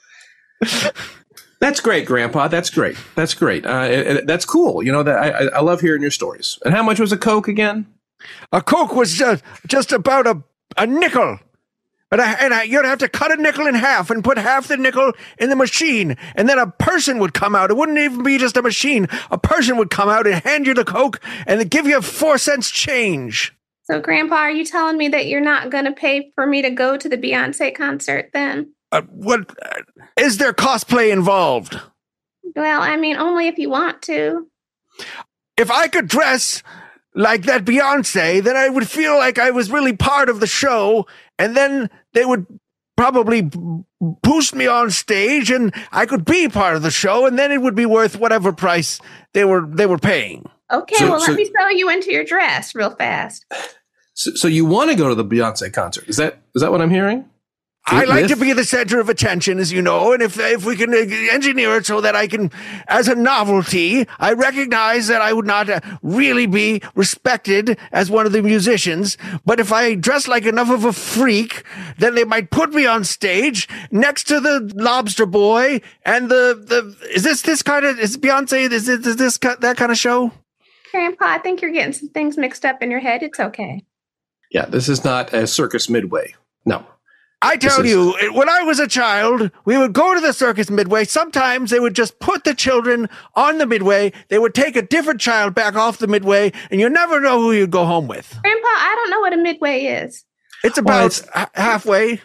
That's great, Grandpa. That's great. That's great. Uh, it- it- that's cool. You know that I, I I love hearing your stories. And how much was a Coke again? A Coke was just, just about a, a nickel. And, I, and I, you'd have to cut a nickel in half and put half the nickel in the machine. And then a person would come out. It wouldn't even be just a machine. A person would come out and hand you the Coke and they'd give you four cents change. So, Grandpa, are you telling me that you're not going to pay for me to go to the Beyonce concert then? Uh, what uh, is there cosplay involved? Well, I mean, only if you want to. If I could dress like that Beyonce, then I would feel like I was really part of the show, and then they would probably b- boost me on stage, and I could be part of the show, and then it would be worth whatever price they were they were paying. Okay, So- well, so- let me sell you into your dress real fast. So, so you want to go to the Beyonce concert? Is that is that what I'm hearing? I like to With- be the center of attention, as you know, and if if we can uh, engineer it so that I can, as a novelty, I recognize that I would not uh, really be respected as one of the musicians, but if I dress like enough of a freak, then they might put me on stage next to the Lobster Boy and the, the is this this kind of, is Beyonce, is, it, is this ki- that kind of show? Grandpa, I think you're getting some things mixed up in your head. It's okay. Yeah, this is not a Circus Midway. No. I tell This is- you, when I was a child, we would go to the Circus Midway. Sometimes they would just put the children on the Midway. They would take a different child back off the Midway, and you never know who you'd go home with. Grandpa, I don't know what a midway is. It's Well, about it's- h- halfway.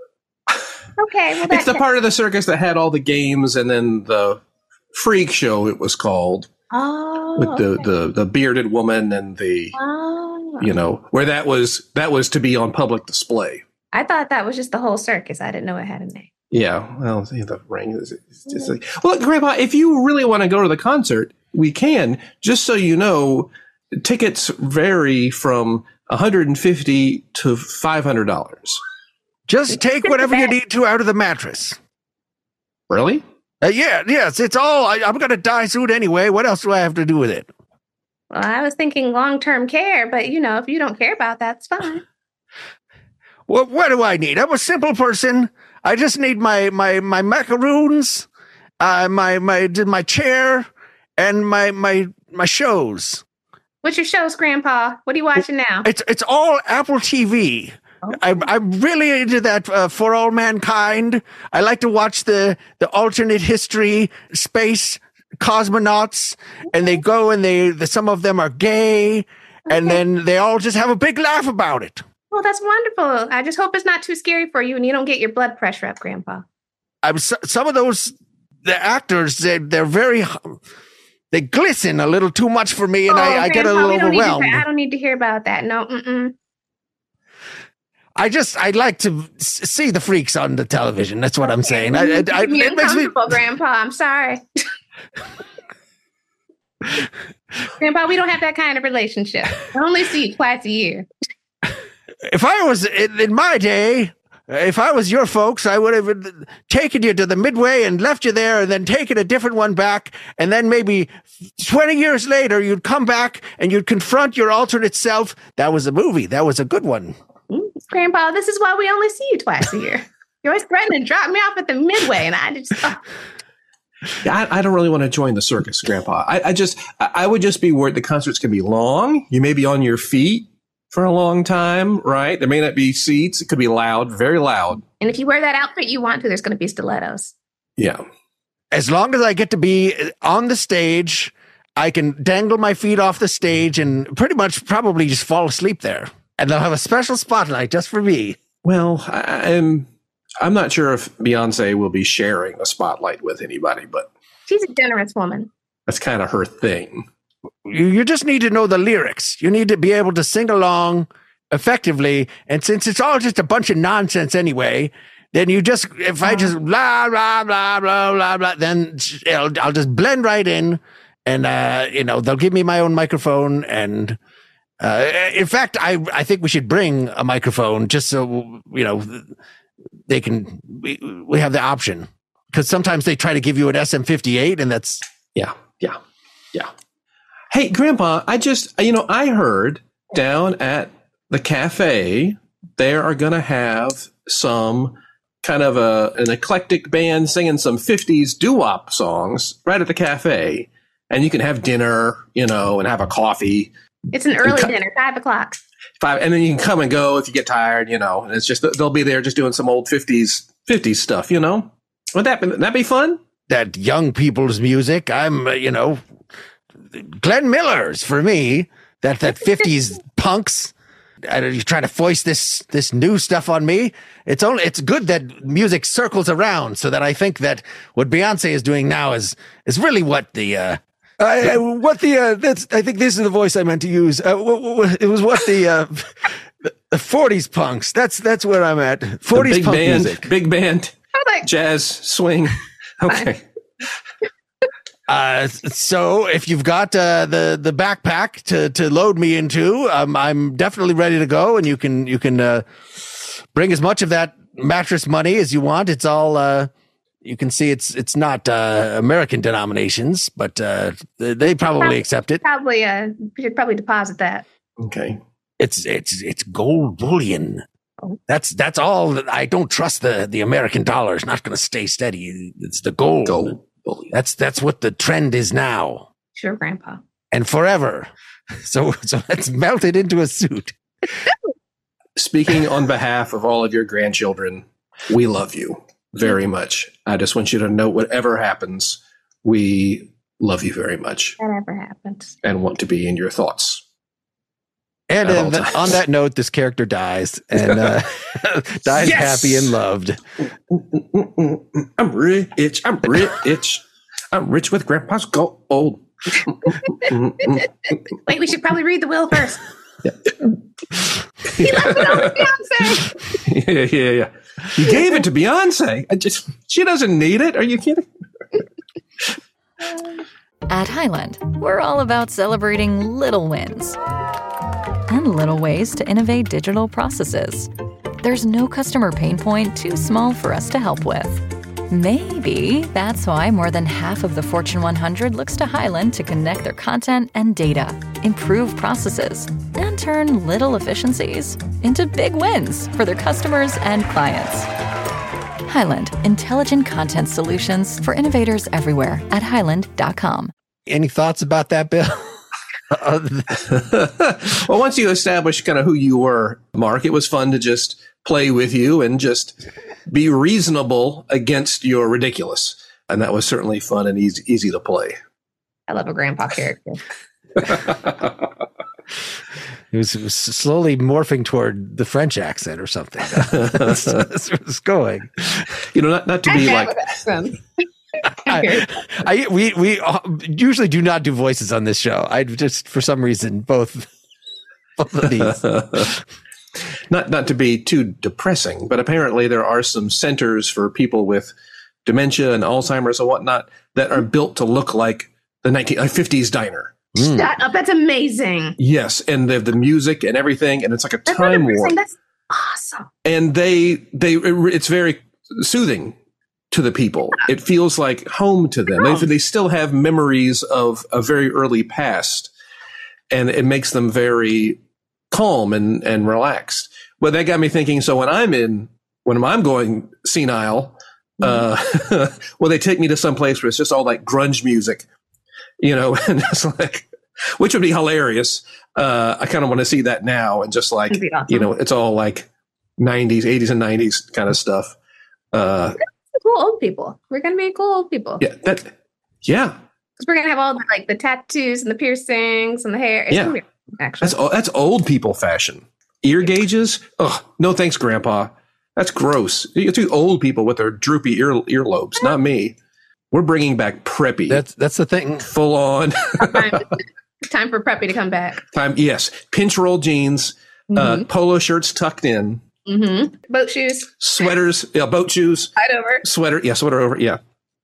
Okay, well, It's the that part of the circus that had all the games and then the freak show, it was called, Oh, with the, okay. the, the bearded woman and the, Oh. you know, where that was, that was to be on public display. I thought that was just the whole circus. I didn't know it had a name. Yeah, well, see, the ring is it's just like, well, look, Grandpa, if you really want to go to the concert, we can. Just so you know, tickets vary from one hundred fifty dollars to five hundred dollars. Just take whatever you need to out of the mattress. Really? Uh, yeah, yes, it's all. I, I'm going to die soon anyway. What else do I have to do with it? Well, I was thinking long-term care, but you know, if you don't care about that, it's fine. What, what do I need? I'm a simple person. I just need my my my macaroons, uh, my my my chair, and my my my shows. What's your shows, Grandpa? What are you watching now? It's it's all Apple T V. I, I'm really into that uh, For All Mankind. I like to watch the the alternate history space cosmonauts, and they go and they the, some of them are gay, and Okay. then they all just have a big laugh about it. Well, that's wonderful. I just hope it's not too scary for you and you don't get your blood pressure up, Grandpa. I'm so- some of those the actors they they're very they glisten a little too much for me, and Oh, I, I get a Grandpa, little we don't need to- overwhelmed. I don't need to hear about that. No, mm-mm. I just I like to s- see the freaks on the television. That's what I'm saying. I, I, I, It makes me it makes me. uncomfortable, Grandpa. I'm sorry. Grandpa, we don't have that kind of relationship. I only see you twice a year. If I was in, in my day, if I was your folks, I would have taken you to the Midway and left you there, and then taken a different one back, and then maybe twenty years later you'd come back and you'd confront your alternate self. That was a movie. That was a good one. Mm, Grandpa, this is why we only see you twice a year. You're always threatening to drop me off at the Midway, and I just oh. Yeah, I, I don't really want to join the circus, Grandpa. I, I just, I, I would just be worried the concerts can be long. You may be on your feet for a long time, right? There may not be seats. It could be loud, very loud. And if you wear that outfit you want to, there's going to be stilettos. Yeah. As long as I get to be on the stage, I can dangle my feet off the stage and pretty much probably just fall asleep there. And they'll have a special spotlight just for me. Well, I, I'm, I'm not sure if Beyonce will be sharing the spotlight with anybody, but She's a generous woman. that's kind of her thing. You, you just need to know the lyrics. You need to be able to sing along effectively. And since it's all just a bunch of nonsense anyway, then you just, if I just blah, blah, blah, blah, blah, blah, then I'll, I'll just blend right in. And, uh, you know, they'll give me my own microphone. And, uh, in fact, I, I think we should bring a microphone just so, you know, they can, we, we have the option. Because sometimes they try to give you an S M fifty-eight, and that's, Yeah, yeah, yeah. Hey, Grandpa, I just, you know, I heard down at the cafe, they are going to have some kind of a, an eclectic band singing some fifties doo-wop songs right at the cafe. And you can have dinner, you know, and have a coffee. It's an early co- dinner, five o'clock. Five, and then you can come and go if you get tired, you know. And it's just, they'll be there just doing some old fifties, fifties stuff, you know. Would that be, that be fun? that young people's music. I'm, uh, you know, Glenn Miller's for me. That that fifties punks. Uh, you trying to foist this this new stuff on me? It's only it's good that music circles around, so that I think that what Beyonce is doing now is is really what the. Uh, I, I, what the uh, that's I think this is the voice I meant to use. Uh, w- w- it was what the uh, the forties punks. That's that's where I'm at. The forties big punk band, music. big band, I was like, jazz, swing. Okay. Uh, so if you've got uh, the the backpack to to load me into, um, I'm definitely ready to go, and you can you can uh, bring as much of that mattress money as you want. It's all, uh, you can see it's it's not uh, American denominations, but uh, they probably, probably accept it. Probably, uh, we should probably deposit that. Okay. It's it's it's gold bullion. Oh. That's that's all. That I don't trust the the American dollar. It's not going to stay steady. It's the gold. Gold bullion. That's that's what the trend is now. Sure, Grandpa. And forever. So so let's melt it into a suit. Speaking on behalf of all of your grandchildren, we love you very much. I just want you to know whatever happens, we love you very much. Whatever happens. And want to be in your thoughts. And uh, the, on that note, this character dies and uh, dies yes! happy and loved. I'm rich. I'm rich. I'm rich with Grandpa's gold. Wait, we should probably read the will first. Yeah. He left it on Beyonce. Yeah, yeah, yeah. He gave it to Beyonce. I just, she doesn't need it. Are you kidding? At Highland, we're all about celebrating little wins and little ways to innovate digital processes. There's no customer pain point too small for us to help with. Maybe that's why more than half of the Fortune one hundred looks to Highland to connect their content and data, improve processes, and turn little efficiencies into big wins for their customers and clients. Highland, intelligent content solutions for innovators everywhere at highland dot com. Any thoughts about that, Bill? Well, once you establish kind of who you were, Mark, it was fun to just play with you and just be reasonable against your ridiculous. And that was certainly fun and easy, easy to play. I love a grandpa character. It was, it was slowly morphing toward the French accent or something. That's where it's going. You know, not, not to be like... I, I we we usually do not do voices on this show. I just for some reason both both of these. Not not to be too depressing, but apparently there are some centers for people with dementia and Alzheimer's and whatnot that are built to look like the nineteen fifties diner. Mm. Shut up! That's amazing. Yes, and they have the music and everything, and it's like a that's time warp. That's awesome. And they they it's very soothing to the people. It feels like home to them. They, they still have memories of a very early past, and it makes them very calm and, and relaxed. But that got me thinking, so when I'm in, when I'm going senile, mm-hmm. uh, well, they take me to some place where it's just all like grunge music, you know, and it's like, which would be hilarious. Uh, I kind of want to see that now and just like, awesome. You know, it's all like nineties, eighties and nineties kind of stuff. Uh, Cool old people. We're gonna be cool old people. Yeah, that. Yeah, because we're gonna have all the like the tattoos and the piercings and the hair. It's yeah, gonna be, actually, that's that's old people fashion. Ear gauges. Oh no, thanks, Grandpa. That's gross. You two old people with their droopy ear earlobes. Not me. We're bringing back preppy. That's that's the thing. Full on. time, time for preppy to come back. Time. Yes. Pinch roll jeans. Mm-hmm. Uh, polo shirts tucked in. Mm-hmm. Boat shoes, sweaters, yeah, boat shoes, tied over, sweater, yeah, sweater over, yeah.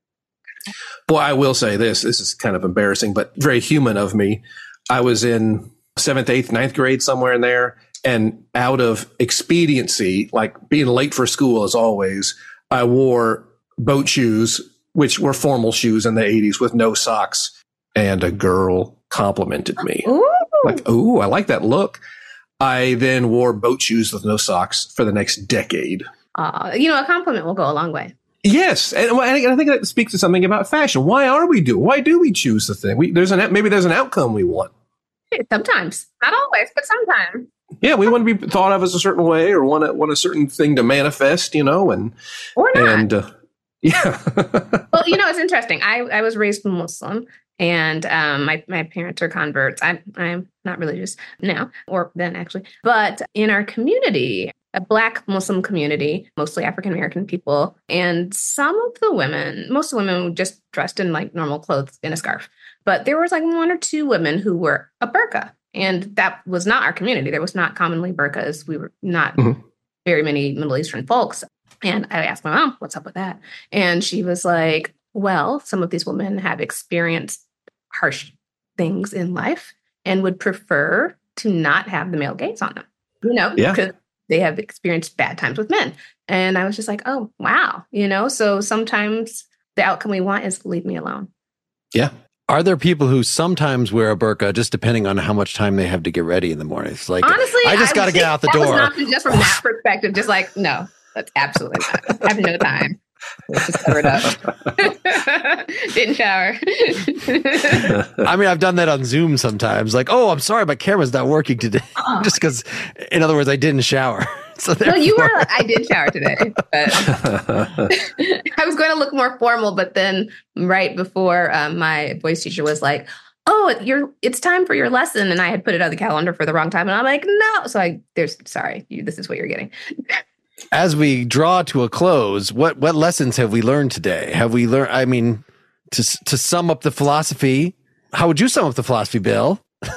Boy, I will say this: this is kind of embarrassing, but very human of me. I was in seventh, eighth, ninth grade, somewhere in there, and out of expediency, like being late for school as always, I wore boat shoes, which were formal shoes in the eighties with no socks, and a girl complimented me, ooh. Like, "Ooh, I like that look." I then wore boat shoes with no socks for the next decade. Uh, you know, a compliment will go a long way. Yes, and I think that speaks to something about fashion. Why are we do? Why do we choose the thing? We, there's an maybe there's an outcome we want. Sometimes, not always, but sometimes. Yeah, we want to be thought of as a certain way, or want a, want a certain thing to manifest, you know, and or not. And uh, yeah. Well, you know, it's interesting. I I was raised Muslim. And um, my, my parents are converts. I, I'm not religious now, or then actually. But in our community, a Black Muslim community, mostly African-American people, and some of the women, most of the women just dressed in like normal clothes in a scarf. But there was like one or two women who were a burqa. And that was not our community. There was not commonly burqas. We were not mm-hmm. very many Middle Eastern folks. And I asked my mom, what's up with that? And she was like, well, some of these women have experienced harsh things in life and would prefer to not have the male gaze on them, you know, yeah. because they have experienced bad times with men. And I was just like, oh, wow. You know, so sometimes the outcome we want is leave me alone. Yeah. Are there people who sometimes wear a burqa just depending on how much time they have to get ready in the morning? It's like, honestly, I just got to get out the that door. Was an option just from that perspective, just like, no, that's absolutely not. I have no time. Let's just cover it up. Didn't shower. I mean, I've done that on Zoom sometimes. Like, oh, I'm sorry, my camera's not working today. Oh. Just because, in other words, I didn't shower. So no, you were like, I did shower today. But I was going to look more formal, but then right before um, my voice teacher was like, oh, you're, it's time for your lesson. And I had put it on the calendar for the wrong time. And I'm like, no. So I, there's, sorry, you, this is what you're getting. As we draw to a close, what what lessons have we learned today? Have we learned, I mean, to to sum up the philosophy, how would you sum up the philosophy, Bill?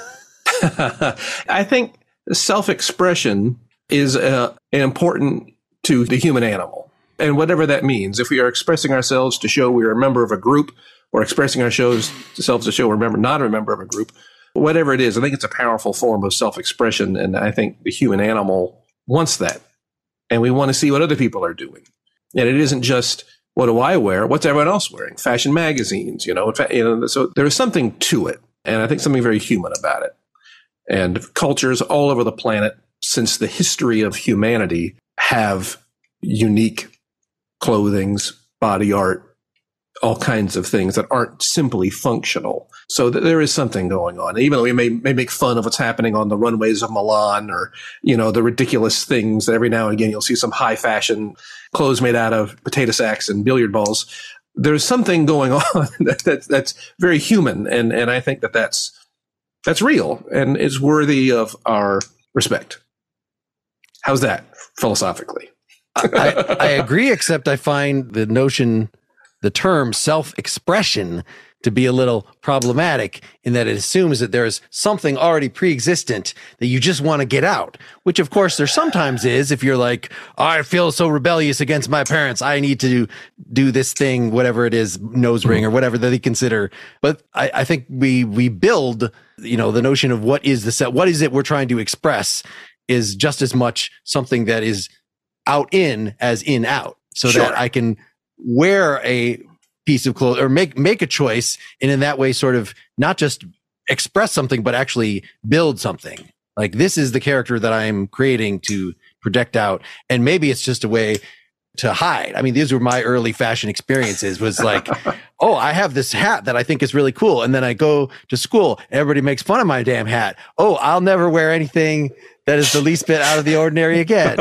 I think self-expression is uh, important to the human animal. And whatever that means, if we are expressing ourselves to show we're a member of a group, or expressing ourselves to show we're member, not a member of a group, whatever it is, I think it's a powerful form of self-expression. And I think the human animal wants that. And we want to see what other people are doing. And it isn't just, what do I wear? What's everyone else wearing? Fashion magazines, you know. In fact, you know, so there is something to it. And I think something very human about it. And cultures all over the planet since the history of humanity have unique clothings, body art, all kinds of things that aren't simply functional. So th- there is something going on. Even though we may, may make fun of what's happening on the runways of Milan, or, you know, the ridiculous things that every now and again you'll see some high fashion clothes made out of potato sacks and billiard balls. There's something going on that, that, that's very human. And, and I think that that's, that's real and is worthy of our respect. How's that philosophically? I, I agree, except I find the notion, the term self-expression to be a little problematic in that it assumes that there's something already pre-existent that you just want to get out, which of course there sometimes is. If you're like, oh, I feel so rebellious against my parents, I need to do this thing, whatever it is, nose ring or whatever that they consider. But I, I think we, we build, you know, the notion of what is the set, what is it we're trying to express is just as much something that is out in as in out, so Sure. that I can wear a piece of clothes or make make a choice, and in that way sort of not just express something but actually build something. Like, this is the character that I'm creating to project out, and maybe it's just a way to hide. I mean, these were my early fashion experiences, was like, oh, I have this hat that I think is really cool, and then I go to school, everybody makes fun of my damn hat. Oh, I'll never wear anything that is the least bit out of the ordinary again.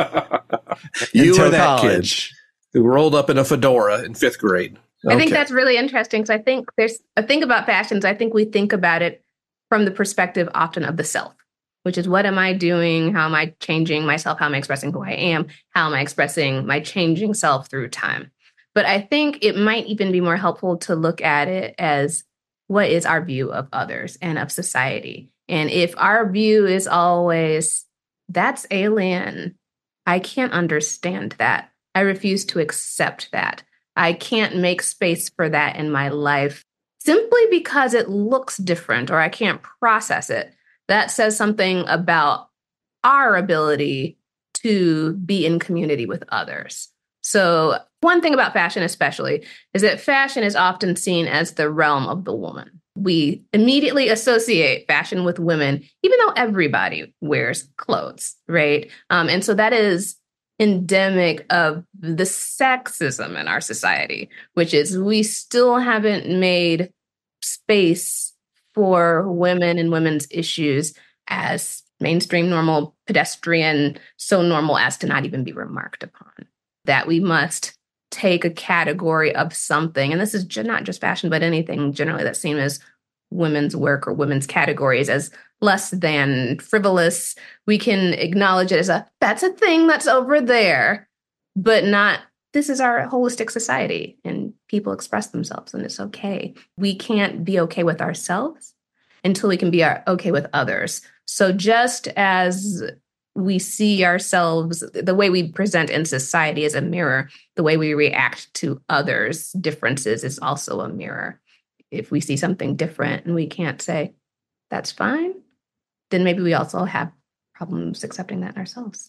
You Until were that college. kid who rolled up in a fedora in fifth grade. I think Okay. that's really interesting because I think there's a thing about fashions. I think we think about it from the perspective often of the self, which is what am I doing? How am I changing myself? How am I expressing who I am? How am I expressing my changing self through time? But I think it might even be more helpful to look at it as what is our view of others and of society. And if our view is always, that's alien, I can't understand that. I refuse to accept that. I can't make space for that in my life simply because it looks different or I can't process it. That says something about our ability to be in community with others. So one thing about fashion especially is that fashion is often seen as the realm of the woman. We immediately associate fashion with women, even though everybody wears clothes, right? Um, and so that is endemic of the sexism in our society, which is we still haven't made space for women and women's issues as mainstream, normal, pedestrian, so normal as to not even be remarked upon. That we must take a category of something, and this is not just fashion, but anything generally that's seen as women's work or women's categories as less than frivolous. We can acknowledge it as a, that's a thing that's over there, but not, this is our holistic society and people express themselves and it's okay. We can't be okay with ourselves until we can be our, okay with others. So just as we see ourselves, the way we present in society as a mirror, the way we react to others' differences is also a mirror. If we see something different and we can't say, that's fine, then maybe we also have problems accepting that in ourselves.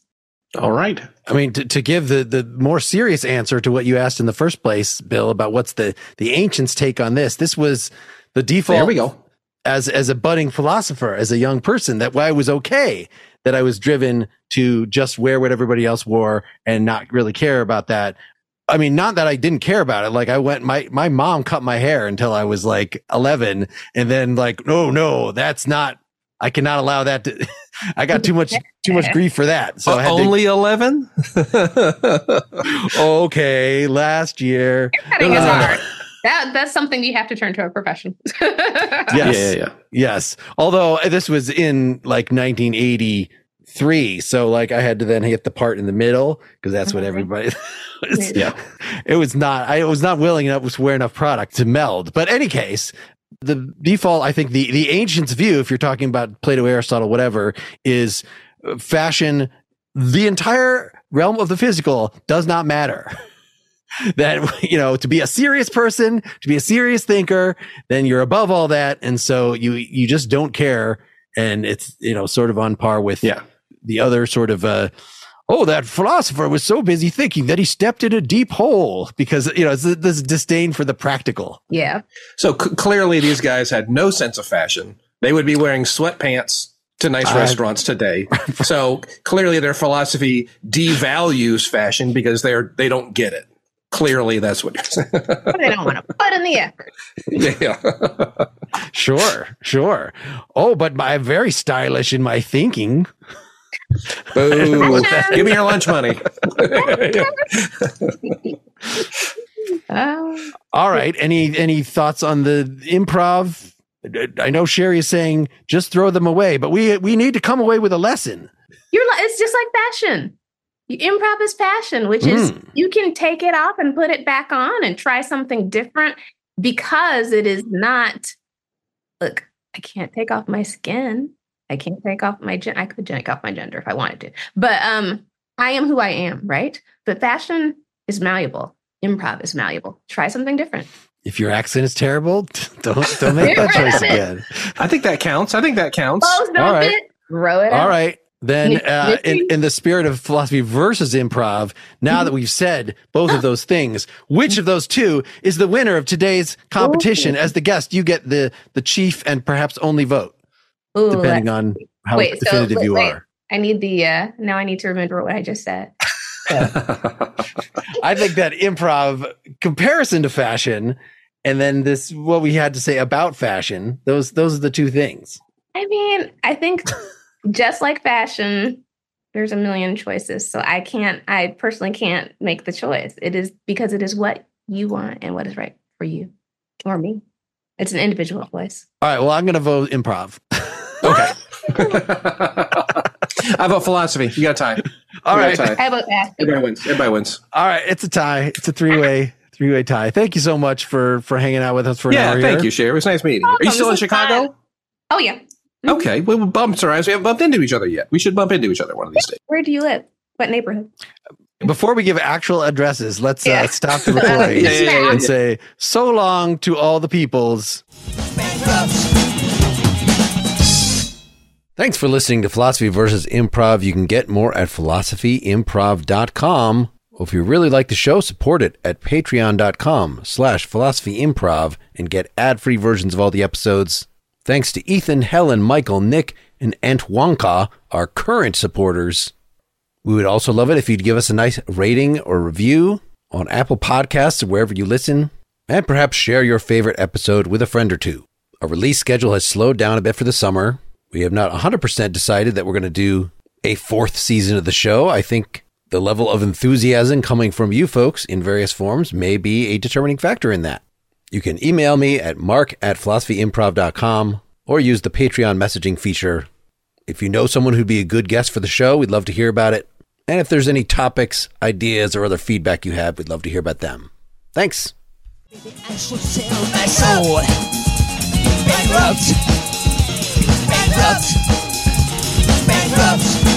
All right. I mean, to, to give the, the more serious answer to what you asked in the first place, Bill, about what's the, the ancients' take on this, this was the default. There we go. As, as a budding philosopher, as a young person, that why it was okay that I was driven to just wear what everybody else wore and not really care about that. I mean, not that I didn't care about it. Like I went, my, my mom cut my hair until I was like eleven. And then like, no, no, that's not, I cannot allow that to, I got too much, too much grief for that. So uh, I had only eleven. Okay. Last year. Cutting is hard. That, that's something you have to turn to a profession. Yes. Yeah, yeah, yeah. Yes. Although this was in like nineteen eighty-three. So like I had to then hit the part in the middle because that's what everybody was. Yeah. It was not, I was not willing enough to wear enough product to meld. But any case, the default, I think the, the ancients' view, if you're talking about Plato, Aristotle, whatever, is fashion, the entire realm of the physical does not matter. That, you know, to be a serious person, to be a serious thinker, then you're above all that. And so you, you just don't care. And it's, you know, sort of on par with yeah. the other sort of, uh, oh, that philosopher was so busy thinking that he stepped in a deep hole because, you know, it's this disdain for the practical. Yeah. So c- clearly these guys had no sense of fashion. They would be wearing sweatpants to nice I, restaurants today. So clearly their philosophy devalues fashion because they're, they don't get it. Clearly, that's what you're saying. But they don't want to put in the effort. Yeah. Sure, sure. Oh, but I'm very stylish in my thinking. Boo. Give me your lunch money. um, All right. Any any thoughts on the improv? I know Sherry is saying just throw them away, but we we need to come away with a lesson. You're like, it's just like fashion. Improv is fashion, which is Mm. you can take it off and put it back on and try something different because it is not, look, I can't take off my skin. I can't take off my gender. I could take off my gender if I wanted to, but um, I am who I am, right? But fashion is malleable. Improv is malleable. Try something different. If your accent is terrible, don't don't make that choice again. I think that counts. I think that counts. Clothes don't All right. fit. Throw it out. All right. Then, uh, in, in the spirit of philosophy versus improv, now that we've said both of those things, which of those two is the winner of today's competition? As the guest, you get the the chief and perhaps only vote, Ooh, depending let's- on how wait, so, definitive wait, you wait. are. I need the, uh, now I need to remember what I just said. I think that improv comparison to fashion, and then this what we had to say about fashion. Those those are the two things. I mean, I think just like fashion, there's a million choices. So I can't, I personally can't make the choice. It is because it is what you want and what is right for you or me. It's an individual choice. All right. Well, I'm going to vote improv. Okay. I vote philosophy. You got a tie. All You right. got a tie. How about that? Everybody wins. Everybody wins. All right. It's a tie. It's a three way three way tie. Thank you so much for for hanging out with us for an Yeah, hour thank here. you, Sherry. It was nice meeting you. Are you Welcome. still in This is Chicago? fun. Oh, yeah. Okay. We bumped our eyes. We haven't bumped into each other yet. We should bump into each other one of these days. Where do you live? What neighborhood? Before we give actual addresses, let's Yeah. uh, stop the recording Yeah, yeah, yeah, yeah. and say so long to all the peoples. Thanks for listening to Philosophy versus Improv. You can get more at philosophy improv dot com. Or if you really like the show, support it at patreon.com slash philosophy improv and get ad-free versions of all the episodes. Thanks to Ethan, Helen, Michael, Nick, and Aunt Wonka, our current supporters. We would also love it if you'd give us a nice rating or review on Apple Podcasts or wherever you listen, and perhaps share your favorite episode with a friend or two. Our release schedule has slowed down a bit for the summer. We have not one hundred percent decided that we're going to do a fourth season of the show. I think the level of enthusiasm coming from you folks in various forms may be a determining factor in that. You can email me at mark at philosophy improv dot com or use the Patreon messaging feature. If you know someone who'd be a good guest for the show, we'd love to hear about it. And if there's any topics, ideas, or other feedback you have, we'd love to hear about them. Thanks. I should sell my soul. Bankrupt. Bankrupt. Bankrupt.